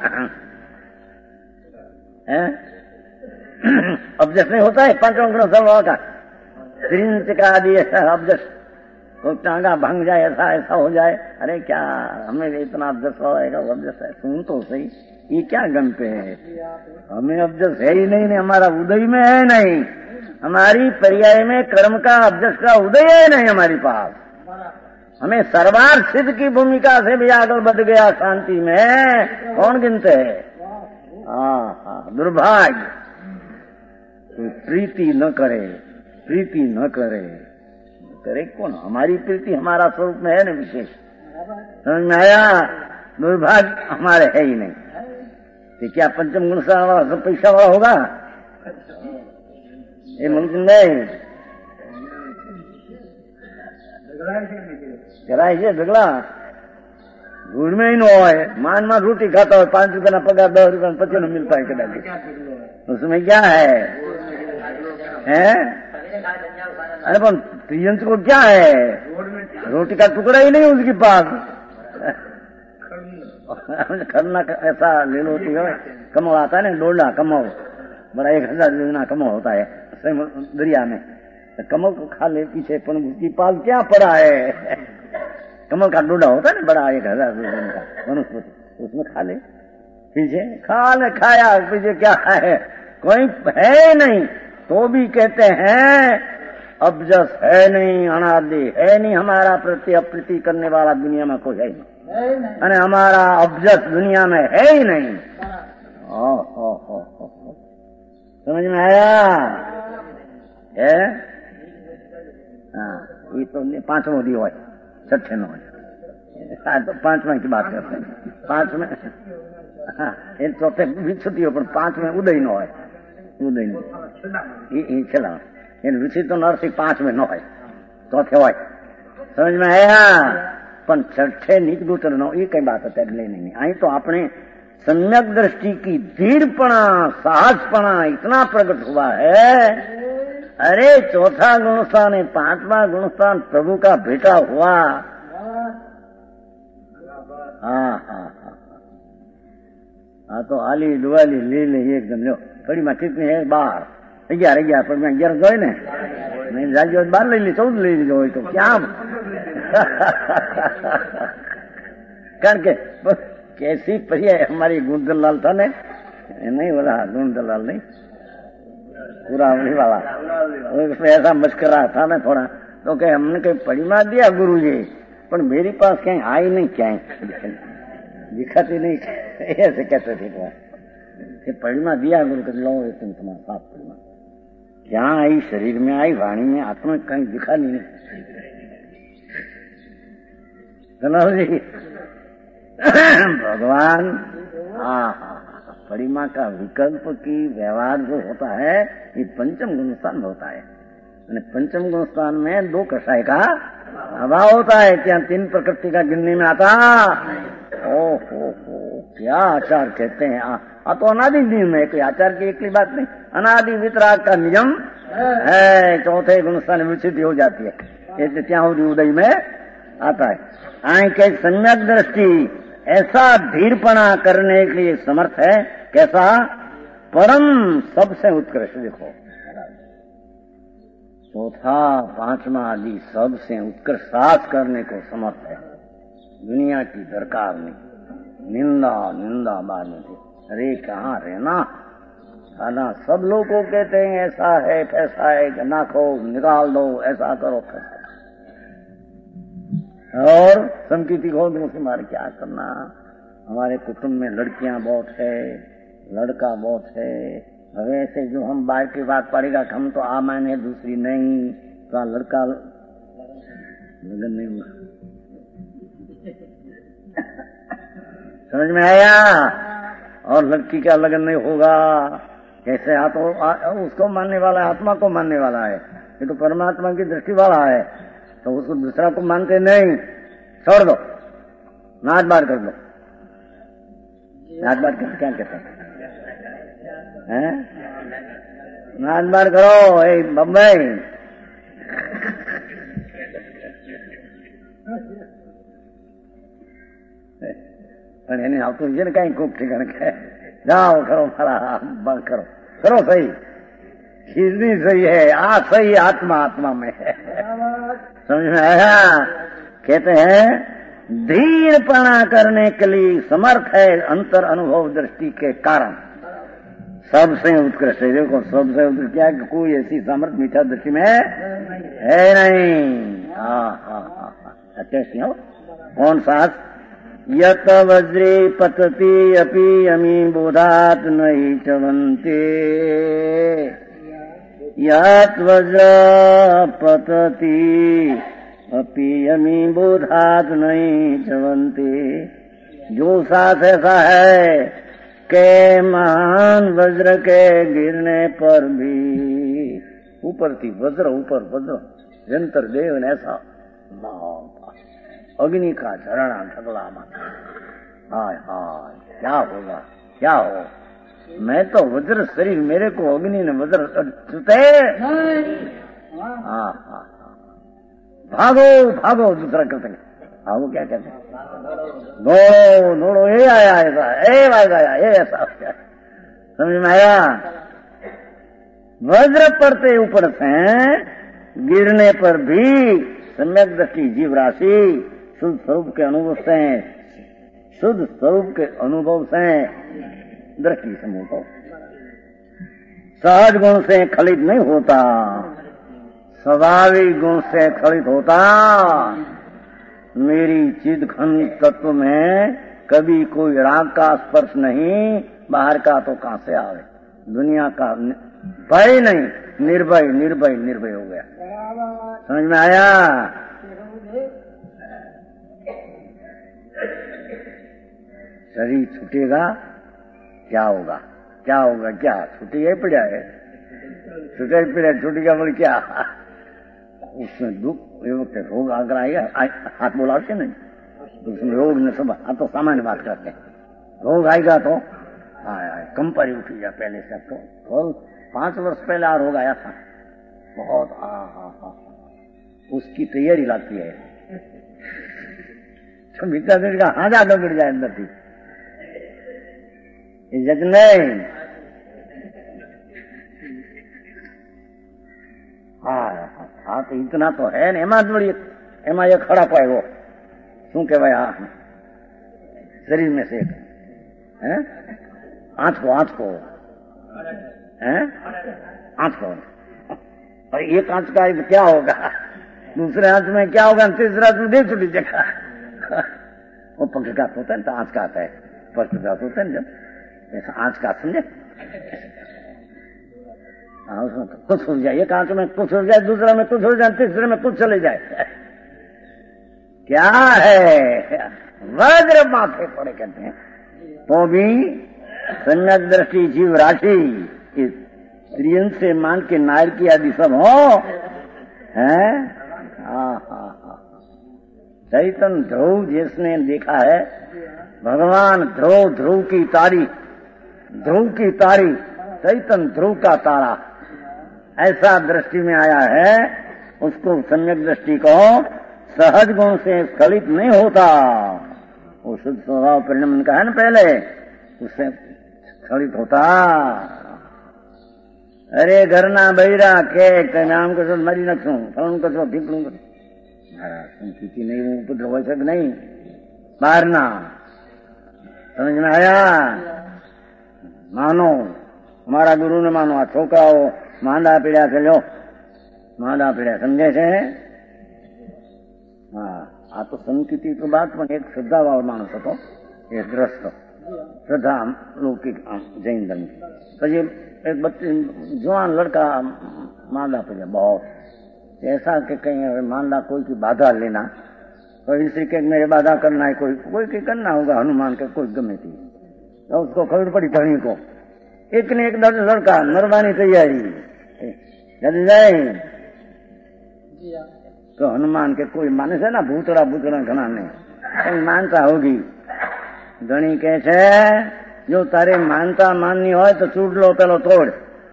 अब्जस नहीं होता है पांचवा गुण स्वभाव का, त्रिंच का आदि ऐसा अब्जस, तो टांगा भंग जाए, ऐसा हो जाए। अरे क्या हमें इतना अब्जस होगा? अब्जस है, सुन तो सही, ये क्या गणते हैं? हमें अब्जस है ही नहीं, हमारा उदय में है नहीं, हमारी पर्याय में कर्म का अब्जस का उदय है नहीं हमारे पास। हमें सर्वार्थ सिद्ध की भूमिका से भी आगे बढ़ गया शांति में, कौन गिनते हैं? हाँ, दुर्भाग्य। तो प्रीति न करे कौन? हमारी प्रीति हमारा स्वरूप में है ना विशेष। समझ में आया? दुर्भाग्य हमारे है ही नहीं। तो क्या पंचम गुण वाला सब पैसा वाला होगा? ये मुमकिन नहीं। कराई से झगड़ा गुड़ में ही न हो, मान रोटी खाता हो, 5 रुपया पगार 10 रुपया 25 मिलता है कदाच, उसमें क्या है? अरे पर प्रियंस को क्या है? रोटी का टुकड़ा ही नहीं उसके पास। खरना ऐसा ले लो, कमल आता है ना, डोला कमल, बड़ा 1000 योजना कमल होता है दरिया में, तो कमल को खा ले पीछे, पर उसकी पास क्या पड़ा है? कमल का डोडा होता है ना बड़ा, 1000 का वनस्पति, उसमें खा ले पीछे, खाया पीछे क्या है? कोई है नहीं, तो भी कहते हैं अब्जस है नहीं, अनादि है नहीं, हमारा प्रति अप्रीति करने वाला दुनिया में कोई है नहीं, अरे हमारा अब्जस दुनिया में है ही नहीं। समझ में आया? है? हाँ, ये तो 5वां दियो है, 6ठे नो है, तो 5वां की बात करते हैं। 5वें, हाँ, ये चौथे विच्छुति हो, पर 5वें उदय नो है, उदय नो ये छला विचित तो नरसी 5 में न है, चौथे हो। समझ में आया? पण 6ठे नीच दूतर नो, ये कई बात है नहीं। आई तो आपने सम्यक दृष्टि की दृढ़पणा, साहसपणा इतना प्रकट हुआ है। अरे चौथा गुणस्थान है, 5वां गुणस्थान प्रभु का बेटा हुआ। हाँ, तो आली दुआली ले एकदम लो। કડીમાં કેટલી હે 12 11 પણ મેં 11 જોઈ ને નહીં રાજ્યો 12 લઈ લી 14 લઈ લીધો હોય તો ક્યાં કારણ કે कैसी परिया हमारी गुंदलाल था ने नहीं बोला गुंदलाल नहीं पूरा वाला उसमें ऐसा मस्करा था ना थोड़ा तो क्या हमने कहीं पढ़ी मार दिया गुरु जी पर मेरे पास कहीं आई नहीं क्या दिखाती नहीं ऐसे कहते थे कि पढ़ी मार दिया गुरु कर लो तुम तुम्हारा साथ पढ़ी मार क्या आई शरीर में आई वाणी में आत्मा कहीं दिखा नहीं जी भगवान परिमा का विकल्प की व्यवहार जो होता है ये पंचम गुण स्थान होता है। पंचम गुण स्थान में 2 कषाय का अभाव होता है। क्या 3 प्रकृति का गिनने में आता? ओहो क्या आचार कहते हैं। तो अनादि नियम है, कोई आचार की एकली बात नहीं। अनादि वितराग का नियम है। चौथे गुण स्थान में विच्छिन्न हो जाती है, इसलिए क्या होगी उदय में आता है। आए के सम्यक दृष्टि ऐसा धीरपणा करने के लिए समर्थ है। कैसा? परम सबसे उत्कृष्ट। देखो चौथा 5वां आदि सबसे उत्कृष्ट साहस करने को समर्थ है। दुनिया की दरकार नहीं। निंदा निंदा बाद में अरे कहाँ रहना खाना। सब लोग को कहते हैं ऐसा है पैसा है, नाखो निकाल दो, ऐसा करो पैसा और संकीर्ति हो तो मारे क्या करना। हमारे कुटुंब में लड़कियां बहुत है, लड़का बहुत है। अब ऐसे जो हम बाहर की बात पड़ेगा हम तो आ माने दूसरी नहीं तो लड़का लगन नहीं हुआ। समझ में आया? और लड़की का लगन नहीं होगा कैसे? उसको मानने वाला है, आत्मा को मानने वाला है। ये तो परमात्मा की दृष्टि वाला है तो उसको दूसरा को मानते नहीं। छोड़ दो, नाच बार कर दो। नाच बार कर क्या कहते हैं? नाच बार करो बम्बई। આવતું છે ને કઈ કોક ઠીકાણે કે જાઓ કરો મારા બંધ करो करो सही खींचनी सही है। सही आत्मा आत्मा में है। समझ में आया? कहते हैं धीरपणा करने के लिए समर्थ है अंतर अनुभव दृष्टि के कारण। सबसे उत्कृष्ट है। देखो सबसे उत्कृष्ट क्या कि कोई ऐसी समर्थ मीठा दृष्टि में है नहीं। कैसी हो? कौन सा? यत वज्रे पतति अपि यमी बोधात नहीं चवन्ते। यत वज्र पतति अपि यमी बोधात नहीं चवन्ते। जो साथ ऐसा है के महान वज्र के गिरने पर भी ऊपर थी वज्र ऊपर वज्र निरंतर देव ने ऐसा अग्नि का झरना ढगला माना। हाय हाय क्या होगा क्या हो। मैं तो वज्र शरीर मेरे को अग्नि ने वज्र छूते। भागो भागो दूसरा करते हैं। वो क्या कहते हैं? दौड़ो दौड़ो ये आया ऐसा आया ये ऐसा। समझ में आया? वज्र पड़ते ऊपर से गिरने पर भी सम्यक दृष्टि जीव राशि शुद्ध स्वरूप के अनुभव से दृष्टि से मोटो सहज गुण से खलित नहीं होता, स्वाभाविक गुण से खलित होता। मेरी चिद घन तत्व में कभी कोई राग का स्पर्श नहीं। बाहर का तो कहां से आवे? दुनिया का भय नहीं, निर्भय निर्भय निर्भय हो गया। समझ में आया? शरीर छूटेगा क्या होगा? क्या होगा? क्या छूटेगा पड़ा है? छूटे पड़ा छूटेगा बोले क्या? उसमें दुख रोग अगर आएगा हाथ बोलाते नहीं उसमें रोग ने सब तो सामान्य बात करते हैं। रोग आएगा तो कंपनी उठेगा पहले से। तो 5 वर्ष पहले रोग आया था बहुत। उसकी तैयारी लगती है तो भीतर देर का हाजा डगड़ जाए अंदर थी। इज्जत नहीं हाँ तो इतना तो है ने एमा ये खड़ा पाएगो શું કહેવાય આ शरीर में से है आंच को है आंच को और एक आंच का क्या होगा, दूसरे आंच में क्या होगा, तीसरा आंच में देख छुट्टी जगह वो पक्षघात होता है तो आंच का आता है, पक्षघात होता है जब ऐसा आंच का समझे। उसमें कुछ हो जाए, एक आंच में कुछ हो जाए, दूसरा में कुछ हो जाए, तीसरे में कुछ चले जाए, क्या है वज्र माथे पड़े कहते हैं। तो भी सम्यक दृष्टि जीव राशि स्त्रियन से मान के नायर की आदि सब हो है। चैतन्य ध्रुव जिसने देखा है, भगवान ध्रुव की तारी चैतन्य ध्रुव का तारा ऐसा दृष्टि में आया है, उसको सम्यक दृष्टि को सहज गुण से स्खलित नहीं होता। वो शुद्ध स्वभाव परिणाम का है ना, पहले उससे स्खलित होता। अरे घरना बहिरा के नाम को मरी नखूं फलन को ढीकड़ू संस्कृति नहीं पुत्र हो सक नहीं बाहर ना समझ में आया। मानो हमारा गुरु ने मानो आ छोकराओ मांदा पीड़ा से लो मांदा पीड़ा समझे से। हाँ आ तो संस्कृति तो बात पण एक श्रद्धा वाला माणस હતો એ ગ્રસ્ત श्रद्धा लौकिक जैन धर्म। પછી एक बच्चे जवान लड़का मांदा पड़ा बहुत ऐसा कि कहीं मांदा कोई की बाधा लेना, कोई श्री के मेरे बाधा करना है, कोई की करना होगा हनुमान के कोई गमे थी तो उसको खबर पड़ी धनी को, एक ने एक लड़का मरवानी तैयारी जब जाए तो हनुमान के कोई माने से ना भूतड़ा घना ने कहीं मानता होगी। धनी कहे छे जो तारे मानता माननी हो तो चूडलो पेलो तोड़।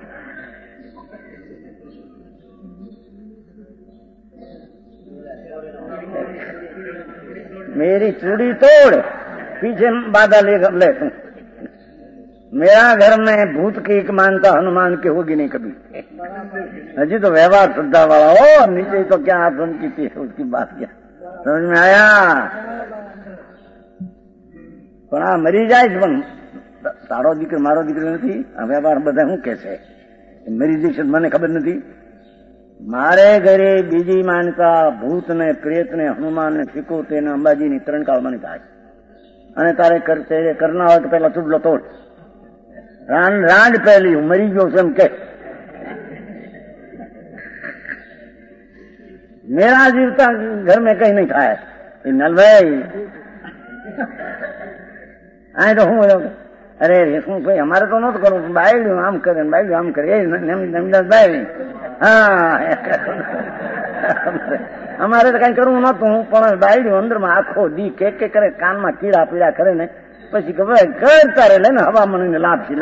मेरी चूड़ी तोड़ पीछे बाधा ले तू। मेरा घर में भूत की एक मानता हनुमान की होगी नहीं कभी। अजी तो व्यवहार श्रद्धा वाला हो, नीचे तो क्या आप उनकी थी उसकी बात क्या समझ में आया। પણ આ મરી જાય પણ તારો દીકરો મારો દીકરો નથી, આ વ્યવહાર બધા હું કે છે મરી જશે મને ખબર નથી। મારે ઘરે બીજી માનતા ભૂત ને પ્રેત ને હનુમાન ને સિકોતે ને અંબાજી ની ત્રણ કાળ મને થાય અને તારે કરના હોય તો પેલા ચૂડલો તોડ રાંડ પહેલી હું મરી ગયો છું એમ કે मेरा जीवता घर में कहीं नहीं खाया नल भाई आए तो हूँ अरे શું ભાઈ અમારે તો નતું કરવું, બાયડ્યું આમ કરે બાયડ્યું આમ કરે નમીદાસ ભાઈ। હા અમારે તો કઈ કરવું નતું પણ બાયડ્યું અંદર માં આખો દી કે કરે કાનમાં કીડા પીડા કરે ને પછી કરતા રે લે ને હવા મને લાભ છે લે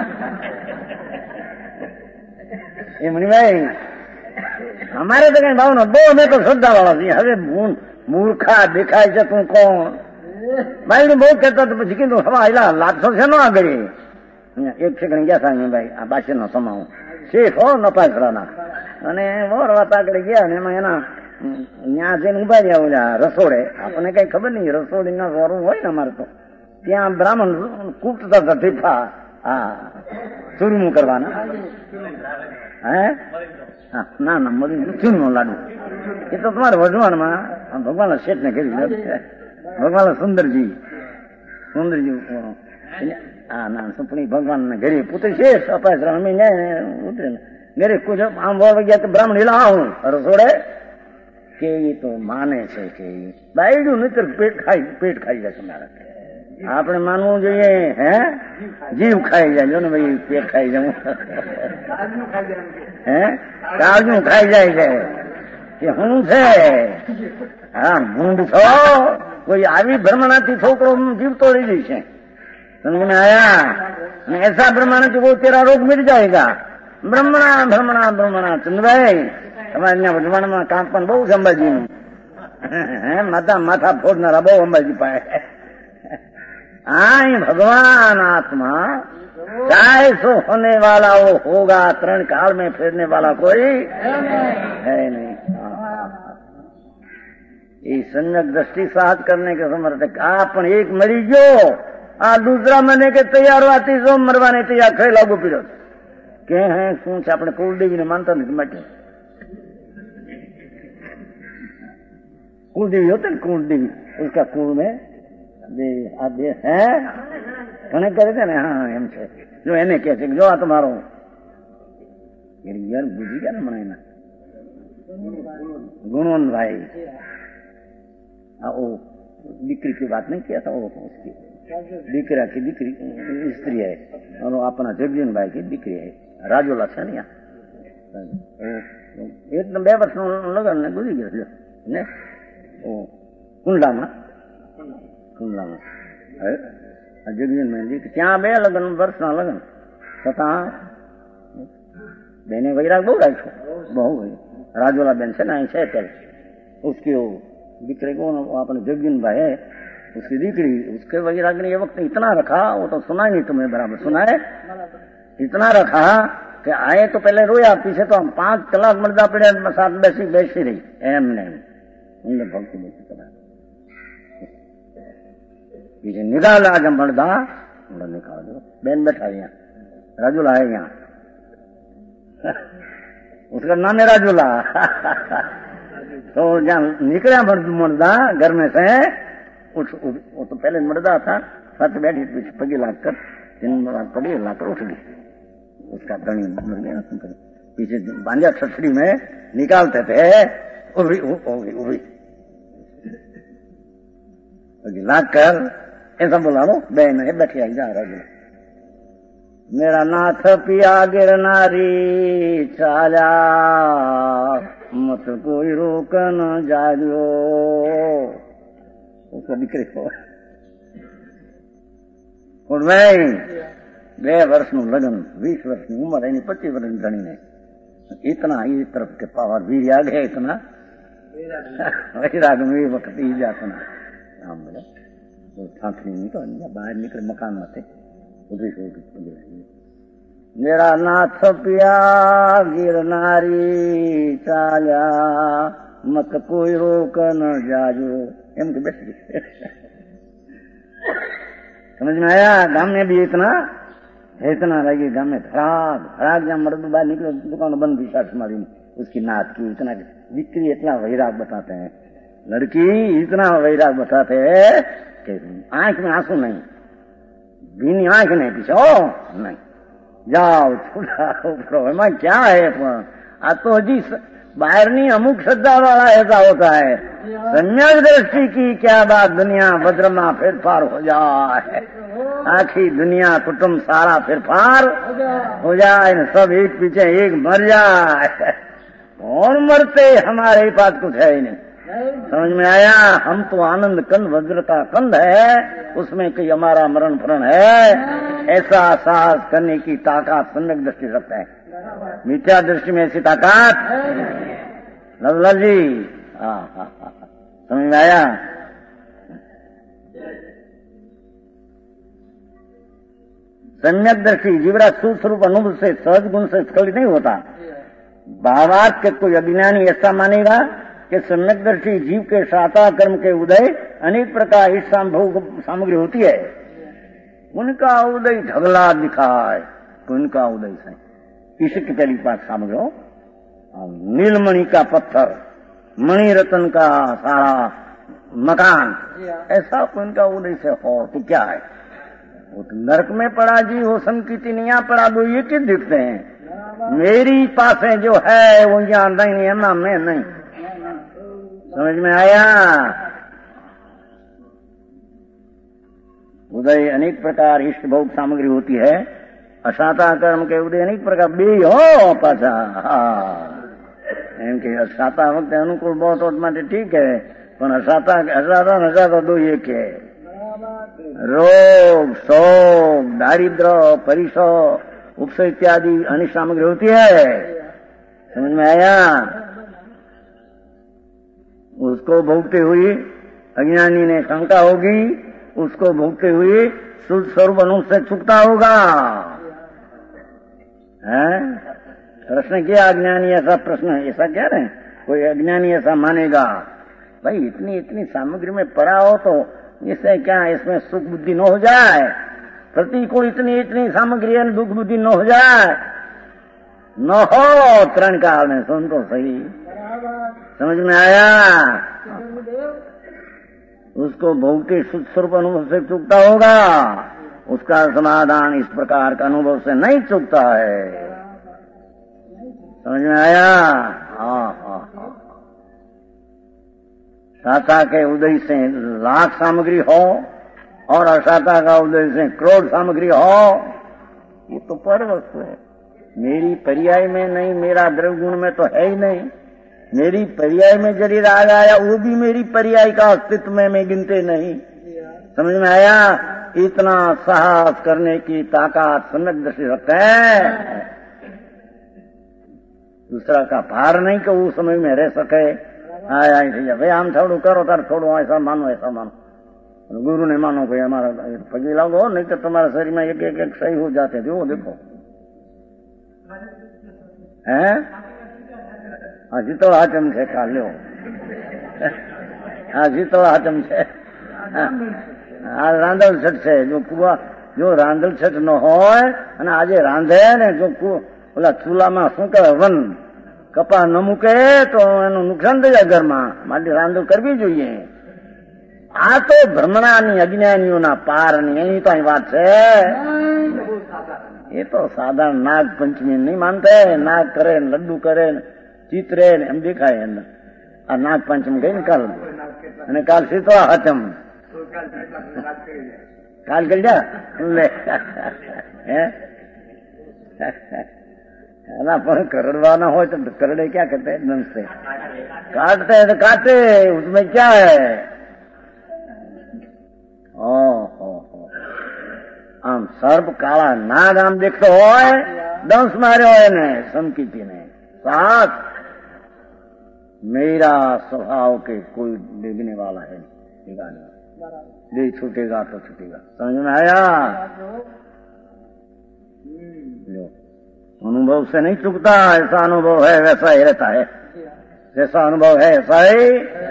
એ મણીભાઈ અમારે તો કઈ ભાવ ન બહુ અમે તો શ્રદ્ધા વાળા છીએ। હવે મૂર્ખા દેખાય છે તું કોણ બાયડું બહુ કહેતા તો પછી કીધું હવા એલા લાગશો છે નો આગળ એક સેકન્ડ ગયા था ભાઈ આ પાસે નો સમાવું શેઠ હો નપાસરાના અને વોર વાત આગળ ગયા ને એમાં એના ત્યાં જઈને ઉભા રહ્યા ઓલા રસોડે આપણને કઈ ખબર નહીં રસોડીના વરું હોય ને અમારે તો ત્યાં બ્રાહ્મણ કૂટતા હતા ટીફા હા ચૂરમું કરવાના હે ના ના મરી ચૂરમું લાડુ એ તો તમારે વઢવાણમાં ભગવાન શેઠ ને કરી ભગવાન સુંદરજી હા ના સુપણી ભગવાન ને ઘરે પુત્ર છે અપાસરા અમે ઉતરે ઘરે કુછ આમ વળ ગયા તો બ્રાહ્મણ હિલા હું રસોડે કે એ તો માને છે કે બાયડું નહીતર પેટ ખાઈ જશે મારા। આપણે માનવું જોઈએ હે જીવ ખાઈ જાય જો ને ભાઈ પેટ ખાઈ જવું હે કાળજું ખાઈ જાય છે કે શું છે। હા ભૂંડ છો कोई आवी भ्रमणाथी छोकरो जीवतो रही गई है समझ में आया। ऐसा भ्रमण वो तेरा रोग मिट जाएगा। भ्रमणा चंद्र भाई हमारे यहाँ भगवान में कांपन बहु अंबाजी माथा फोड़ना बहु अंबाजी पाए। आई भगवान आत्मा चाहे सो होने वाला वो होगा, तरण काल में फिरने वाला कोई है नहीं। ये सम्यक दृष्टि साथ करने के समर्थ है। आपन एक मरी गयो आ दूसरा मरने के तैयार हुआ, तीसरो मरवाने तैयार खड़े लागू पीड़ो के हैं શું છે આપણે કુળદેવી ને માનતા નથી માટે कुलदेवी होते हैं, कुलदेवी उसका कुल में आदेश है घने करे थे ने। हाँ एम छे जो એને કહે છે જો આ તમારો यार बुझी गया ना मनाना गुणवंत भाई। वो दीकरी की बात नहीं किया था, वो उसकी दीकरा की दीकरी स्त्री है और वो अपना जगजीवन भाई की दीकरी है राजोला છે ને एक 2 વર્ષ લગન ને ગુજરી ગયો ને કુંડલામાં જગજીવન ભાઈ ત્યાં 2 લગન વર્ષના લગન છતાં बेने वैराग बहु राख्यो बहु राजोला बेन से ना है पहले उसकी दीकरे को अपने जगजीवन भाई है उसकी दीकरी उसके वैराग ने ये वक्त इतना रखा, वो तो सुना नहीं तुम्हें बराबर सुना है, इतना रखा कि आए तो पहले रोया, पीछे तो हम 5 कलाक मर्दा पड़े साथ बेसी रही एम नहीं उनने भक्ति बेसी करा पीछे निकाल आज मर्दा निकाल दो बेन बैठा यहाँ राजूला है यहाँ उसका नाम है राजूला। तो जहाँ निकला मर्दा घर में से वो तो पहले मर्दा था, साथ बैठी पीछे पगी लाकर 3 बार पगी लाकर उठ गई, उसका धनी मर गया पीछे बांजा छतरी में निकालते थे उभी लाकर ऐसा बोला लो बहन है बैठी आई जा राजूला मेरा नाथ पिया गिरनारी चाला मत कोई रोक न जायो उसको दीकरी को भाई 2 વર્ષનું લગ્ન 20 વર્ષની ઉંમર એની 25 વર્ષની ધણી ને इतना इस तरफ के पावर वीर आ गया इतना वैराग में वक्त ही जाता ना आम बोले वो ठाकरी निकल बाहर निकले मकान में थे मेरा नाथ पिया गिरनारी चाल्या मत कोई रोक न जाजो एम के बैठ गए। समझ में आया? गांव में भी इतना रहेगी गांव में धड़ाक जहाँ मर्द बाहर निकले दुकान बंद भी साथ मारी उसकी नाथ की इतना बिक्री इतना वैराग बताते हैं, लड़की इतना वैराग बताते हैं कि आंख में आंसू नहीं, भीनी आंख नहीं पीछे नहीं जाओ छुड़ाओ मैं क्या है आ तो जी बाहरनी अमुक श्रद्धा वाला ऐसा होता है, सम्यक दृष्टि की क्या बात दुनिया भद्रमा फेरफार हो जाए, आखी दुनिया कुटुंब सारा फेरफार हो जाए, सब एक पीछे एक मर जाए और मरते हमारे पास कुछ है ही नहीं। समझ में आया? हम तो आनंद कंद वज्र का कंद है, उसमें कोई हमारा मरण फरण है ऐसा साहस करने की ताकत सम्यक दृष्टि रखता है। मिथ्या दृष्टि में ऐसी ताकत लवलाल जी समझ में आया? सम्यक दृष्टि जीवरा सुस्वरूप अनुभव से सहज गुण से स्खलित नहीं होता। भावार्थ के कोई अज्ञानी ऐसा मानेगा कि सम्यक दृष्टि जीव के साता कर्म के उदय अनेक प्रकार इस सामग्री होती है, उनका उदय ढगला दिखाए तो उनका उदय से इसकी पहली बात सामग्री हो नीलमणि का पत्थर मणि रतन का सारा मकान ऐसा उनका उदय से हो तो क्या है? वो तो नरक में पड़ा जी हो संकीर्ति नहीं यहाँ पड़ा दो ये किस दिखते हैं, मेरी पास जो है वो यहाँ नहीं है ना मैं नहीं। समझ में आया? उदय अनेक प्रकार इष्ट भोग सामग्री होती है, असाता कर्म के उदय अनेक प्रकार बे हो पाछा एम के असाता वक्त अनुकूल बहुत वक्त माटे ठीक है पण असाता दो एक है, रोग शोक दारिद्र परिसो उपसय इत्यादि अनेक सामग्री होती है। समझ में आया? उसको भोगते हुए अज्ञानी ने शंका होगी, उसको भोगते हुए शुद्ध स्वरूप अनुभव से चुकता होगा। प्रश्न किया अज्ञानी ऐसा प्रश्न ऐसा कह रहे हैं, कोई अज्ञानी ऐसा मानेगा भाई इतनी इतनी सामग्री में पड़ा हो तो इससे क्या इसमें सुख बुद्धि न हो जाए, प्रतिकूल इतनी इतनी सामग्री है दुख बुद्धि न हो जाए, न हो तरण काल में। सुन तो सही, समझ में आया? उसको भौतिक सुख स्वरूप अनुभव से चूकता होगा, उसका समाधान इस प्रकार का अनुभव से नहीं चूकता है। समझ में आया? हाँ। साता के उदय से लाख सामग्री हो और असाता का उदय से करोड़ सामग्री हो, ये तो पर वस्तु है। मेरी पर्याय में नहीं, मेरा द्रव्य गुण में तो है ही नहीं। मेरी पर्याय में यदि राग आया वो भी मेरी पर्याय का अस्तित्व में मैं गिनते नहीं। समझ में आया? इतना साहस करने की ताकत सम्यक दृष्टि रखते हैं, दूसरा का भार नहीं कि वो समझ में रह सके। आया भाई हम थोड़ू करो तार थोड़ो ऐसा मानो ऐसा मानो, गुरु ने मानो भाई हमारा पगी लगो, नहीं तो तुम्हारे शरीर में एक एक सही हो जाते थे। वो देखो हैं जीतो हाचम છે કાલ્યો જીતો હાચમ છે આ રાંધલ છઠ છે। જો રાંધલ છઠ ન હોય અને આજે રાંધે ને જો ઓલા ચૂલામાં શું કહેવાય વન કપા ન મૂકે તો એનું નુકસાન થઈ જાય ઘરમાં, માટે રાંધલ કરવી જોઈએ। આ તો ભ્રમણાની અજ્ઞાનીઓના પારની એની તો અહીં વાત છે। ये तो साधारण नाग पंचमी नहीं मानते, नाग करे लड्डू करे चित्रे एम दिखाए आ नाग पंचम गई कल અને કાલ સીતો હાચમ કાલ કરી જા લે ना पर करड़वाना हो तो करड़े क्या करते हैं दंश से काटते हैं तो काटे, उसमें क्या है। આમ સર્પ કાળા નાગ આમ દેખતો હોય, દંશ માર્યો હોય ને સમકીતીને साथ मेरा स्वभाव के कोई देखने वाला है नहीं, दे छूटेगा तो छूटेगा। समझ में आया? अनुभव से नहीं चुकता, ऐसा अनुभव है वैसा ही रहता है, जैसा अनुभव है ऐसा ही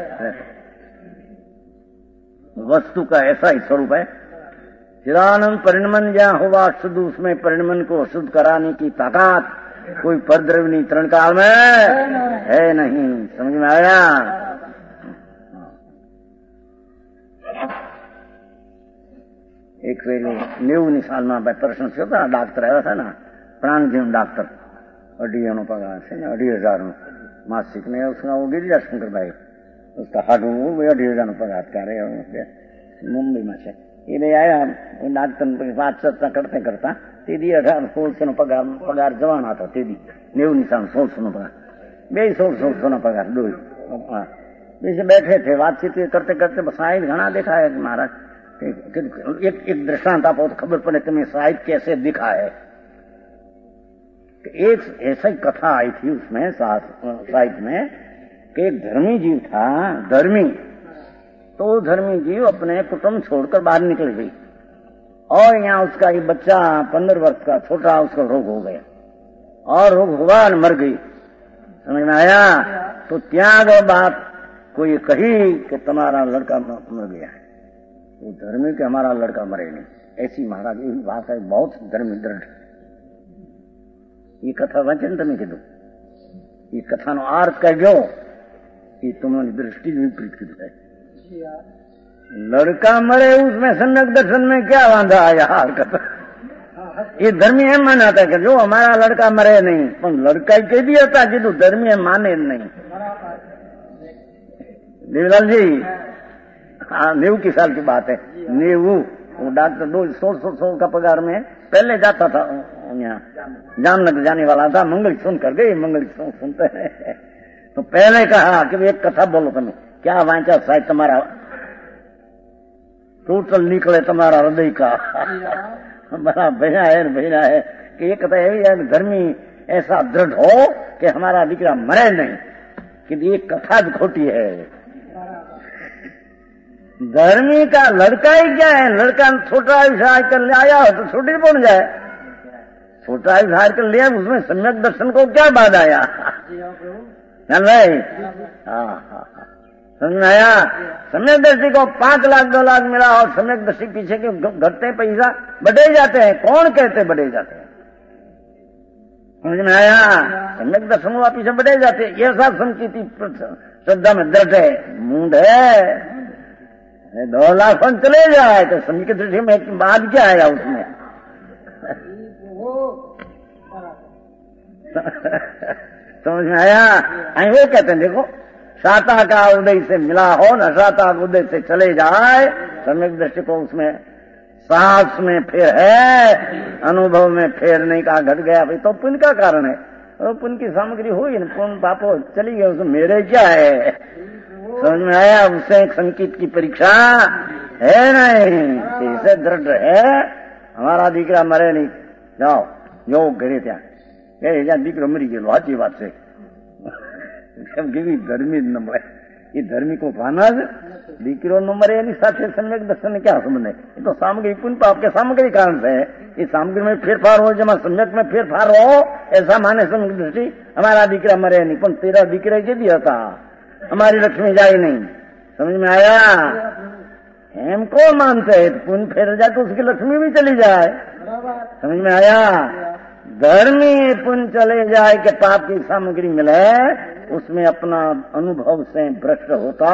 वस्तु का ऐसा ही स्वरूप है। चिदानंद परिणमन जहाँ हुआ शुद्ध, उसमें परिणमन को शुद्ध कराने की ताकत कोई परद्रव्य तरण काल में है नहीं। समझ में आया? एक वेले 90 साल में प्रश्न से था, डॉक्टर आया था ना, प्राणजीवन डॉक्टर 2,500 पगार से 2,500 मासिक ने उसका वो गिरिजा शंकर भाई उसका हाडू 2,500 पगार करे मुंबई में से ये ले आया। डॉक्टर बात चर्चा करते करता तेदी 1800 पगार जवान आता, तेदी 90 साल 1600 पगार, 1600 पगार दो वैसे बैठे थे, बातचीत करते करते साहित्य घना देखा है महाराज। एक दृष्टांत आपको तो खबर पड़े तुम्हें साहित्य कैसे दिखा है। एक ऐसा ही कथा आई थी उसमें साहित्य में कि एक धर्मी जीव था, धर्मी, तो धर्मी जीव अपने कुटुंब छोड़कर बाहर निकल गई और यहाँ उसका ये बच्चा 15 वर्ष का छोटा उसका रोग हो गया और रोग हुआ और मर गई। समझ में आया? तो त्याग बात कोई कही कि तुम्हारा लड़का मर गया है, वो धर्मी के हमारा लड़का मरे नहीं, ऐसी महाराज ये बात है, बहुत धर्मी दृढ़। ये कथा वचन तुम्हें कीधु, ये कथा नो अर्थ कह गयो कि तुम्हारी दृष्टि विपरीत की है। लड़का मरे उसमें सम्यक दर्शन में क्या वांधा आया कथा। ये धर्मी एम माना था कि जो हमारा लड़का मरे नहीं, पर लड़का ही कह दिया था कि तू धर्मी है माने नहीं। देवलाल जी 90 साल की बात है, 90 वो डॉक्टर 200 का पगार में पहले जाता था, यहाँ जामनगर जाने वाला था, मंगल सुन कर गए, मंगल सुनते हैं तो पहले कहा कि एक कथा बोलो तुम्हें क्या वांचा शायद तुम्हारा टोटल निकले तुम्हारा हृदय का बड़ा भैया है कि ये कथा है धर्मी ऐसा दृढ़ हो कि हमारा दीकरा मरे नहीं, कि ये कथा भी खोटी है। धर्मी का लड़का ही क्या है, लड़का छोटा विचार कर ले आया हो तो छोटी बन जाए, छोटा विचार कर लिया उसमें सम्यक दर्शन को क्या बाधा आया। हाँ समझ में आया? सम्यक दृष्टि को 5 लाख 2 लाख मिला और सम्यक दृष्टि पीछे के घटते पैसा बढ़े जाते हैं। कौन कहते बढ़े जाते हैं? समझ में आया? सम्यक दर्शन हुआ पीछे बढ़े जाते हैं। ये सब संकीर्ति श्रद्धा में दृढ़ है, मूड है। 2 लाख फंड चले जाए तो सम्यक दृष्टि में बात क्या आएगा उसमें? समझ में आया? वो कहते हैं देखो, शाता का उदय से मिला हो न शाता उदय से चले जाए, सम्यक दृष्टि को उसमें सांस में फेर है, अनुभव में फेर नहीं कहा घट गया भाई, तो पुण्य का कारण है। तो पुण्य की सामग्री हुई न, पुण्य पापो चली गई, उसमें मेरे क्या है? समझ में आया? उससे एक संकेत की परीक्षा है नहीं, इसे दृढ़ है। हमारा दीकरा मरे नहीं, जाओ योग करे त्या दीकरो मरी गये, साची बात है। કેવી ધર્મી જ ન મળે, એ ધર્મી को भाना દીકરો न मरे એની સાથે सम्यक दर्शन क्या संबंध है? ये तो सामग्री पुण्य पाप के सामग्री कारण से है। इस सामग्री में फेरफार हो, जमा सम्यक में फेरफार हो, ऐसा माने सम्यक दृष्टि हमारा दीकरा मरे नहीं, पण तेरा दीकरा के दिया था, हमारी लक्ष्मी जाए नहीं। समझ में आया? हम कौन मानते है? पुण्य फेर जाए तो उसकी लक्ष्मी भी चली जाए। समझ में आया? धर्मी पुण्य चले जाए कि पाप की सामग्री मिले, उसमें अपना अनुभव से भ्रष्ट होता।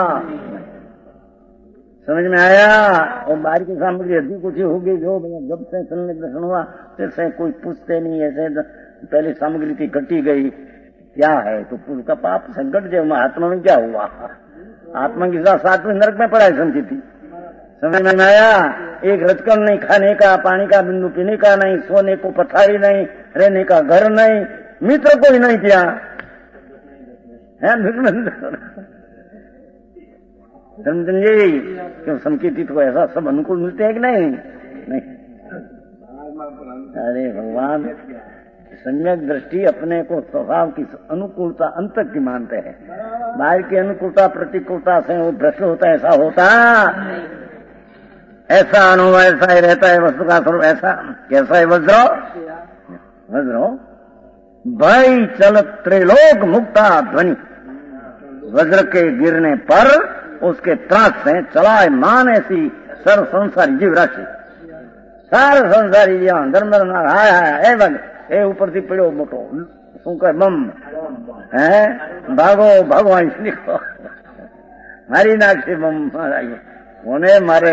समझ में आया? और बाहर की सामग्री अधिक कुछ होगी, जो जब से सम्यक दर्शन हुआ से कोई पूछते नहीं, ऐसे पहले सामग्री थी घटी गई, क्या है? तो उसका पाप संकट जो आत्मा में क्या हुआ? आत्मा के साथ 7वें नरक में पड़ा है संकिति। समझ में आया? एक रजकन नहीं, खाने का पानी का बिंदु पीने का नहीं, सोने को पथारी नहीं, रहने का घर नहीं, मित्र कोई नहीं किया है। समझे? क्यों संकेतित को ऐसा सब अनुकूल मिलते हैं कि नहीं? नहीं। अरे भगवान, सम्यक दृष्टि अपने को स्वभाव की अनुकूलता अंतर की मानते हैं। बाहर की अनुकूलता प्रतिकूलता से वो भ्रष्ट होता है, ऐसा होता ऐसा अनुभव ऐसा ही रहता है। वस्तु का स्वरूप ऐसा कैसा है? वज्रो भय चलत त्रिलोक मुक्ता ध्वनि, वज्र के गिरने पर उसके त्रास से चलाए मान ऐसी सर्व संसारी जीव राशि, सारे संसारी जीवन धर्म हाय हाय बग ए ऊपर थी पड़ो मोटो शू कहे बम है, भागो भगवान निको मारी नाखी बम होने मारे।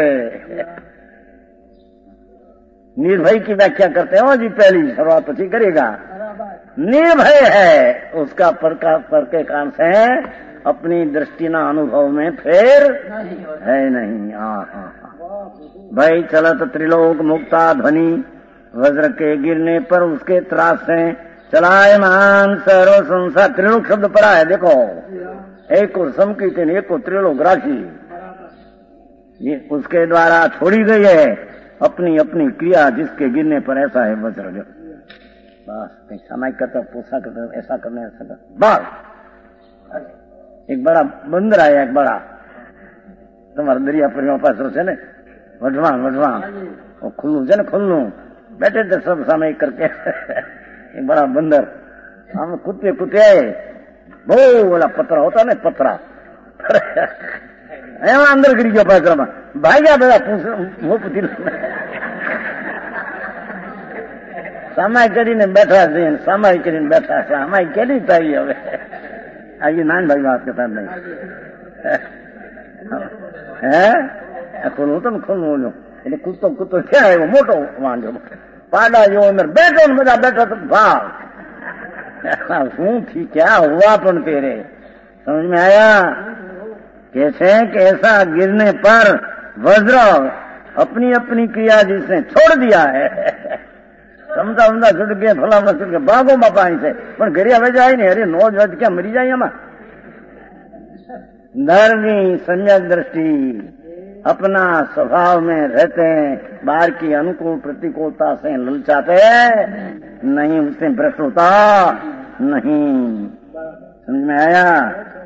निर्भय की व्याख्या करते हो जी, पहली शुरुआत अच्छी करेगा। निर्भय है उसका पर के कारण से अपनी दृष्टि ना अनुभव में फेर है नहीं। भय चलत त्रिलोक मुक्ता ध्वनि, वज्र के गिरने पर उसके त्रास से चलायमान सर्व संसार। त्रिलोक शब्द पड़ा है देखो, एक को समकीर्तन, एक को त्रिलोक राशि, ये उसके द्वारा छोड़ी गई है अपनी अपनी क्रिया, जिसके गिरने पर ऐसा है वज्र। बस समय करता पोसा करता ऐसा करना ऐसा कर। बस एक बड़ा बंदर आया, एक बड़ा तुम्हारा दरिया पर पास है ने वठवा खुल्लू है ना, खुल्लू बैठे थे सब समय करके एक बड़ा बंदर हम कुत्ते कुत्ते वो वाला पत्रा होता ना, पत्रा अंदर गिरी गया पास में भाई गया बेटा वो पुती समय કરીને બેઠા છે, સમય કરીને બેઠા છે, અમારી કેલી થઈ હવે આજે નાની ભાઈ વાત કરતા નહીં હે ખોલવું તો ને ખોલવું એટલે કૂદતો કૂદતો ક્યાં આવ્યો મોટો વાંધો પાડા જેવો અંદર બેઠો ને બધા બેઠા તો ભાવ શું थी क्या हुआ पण तेरे समझ में आया? कैसे कैसा गिरने पर वज्र अपनी अपनी क्रिया जिसने छोड़ दिया है, समझा समझा छुट गए फलाना छुट गए भागो बापा से, पर घरे હવે જાય ને अरे नो जज क्या मरी जाए हमारा। धर्मी सम्यक दृष्टि अपना स्वभाव में रहते हैं, बाहर की अनुकूल प्रतिकूलता से ललचाते नहीं, उससे भ्रष्ट होता नहीं। समझ में आया?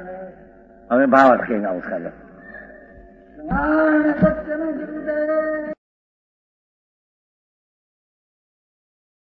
હવે ભાવ અટકેगा उसका।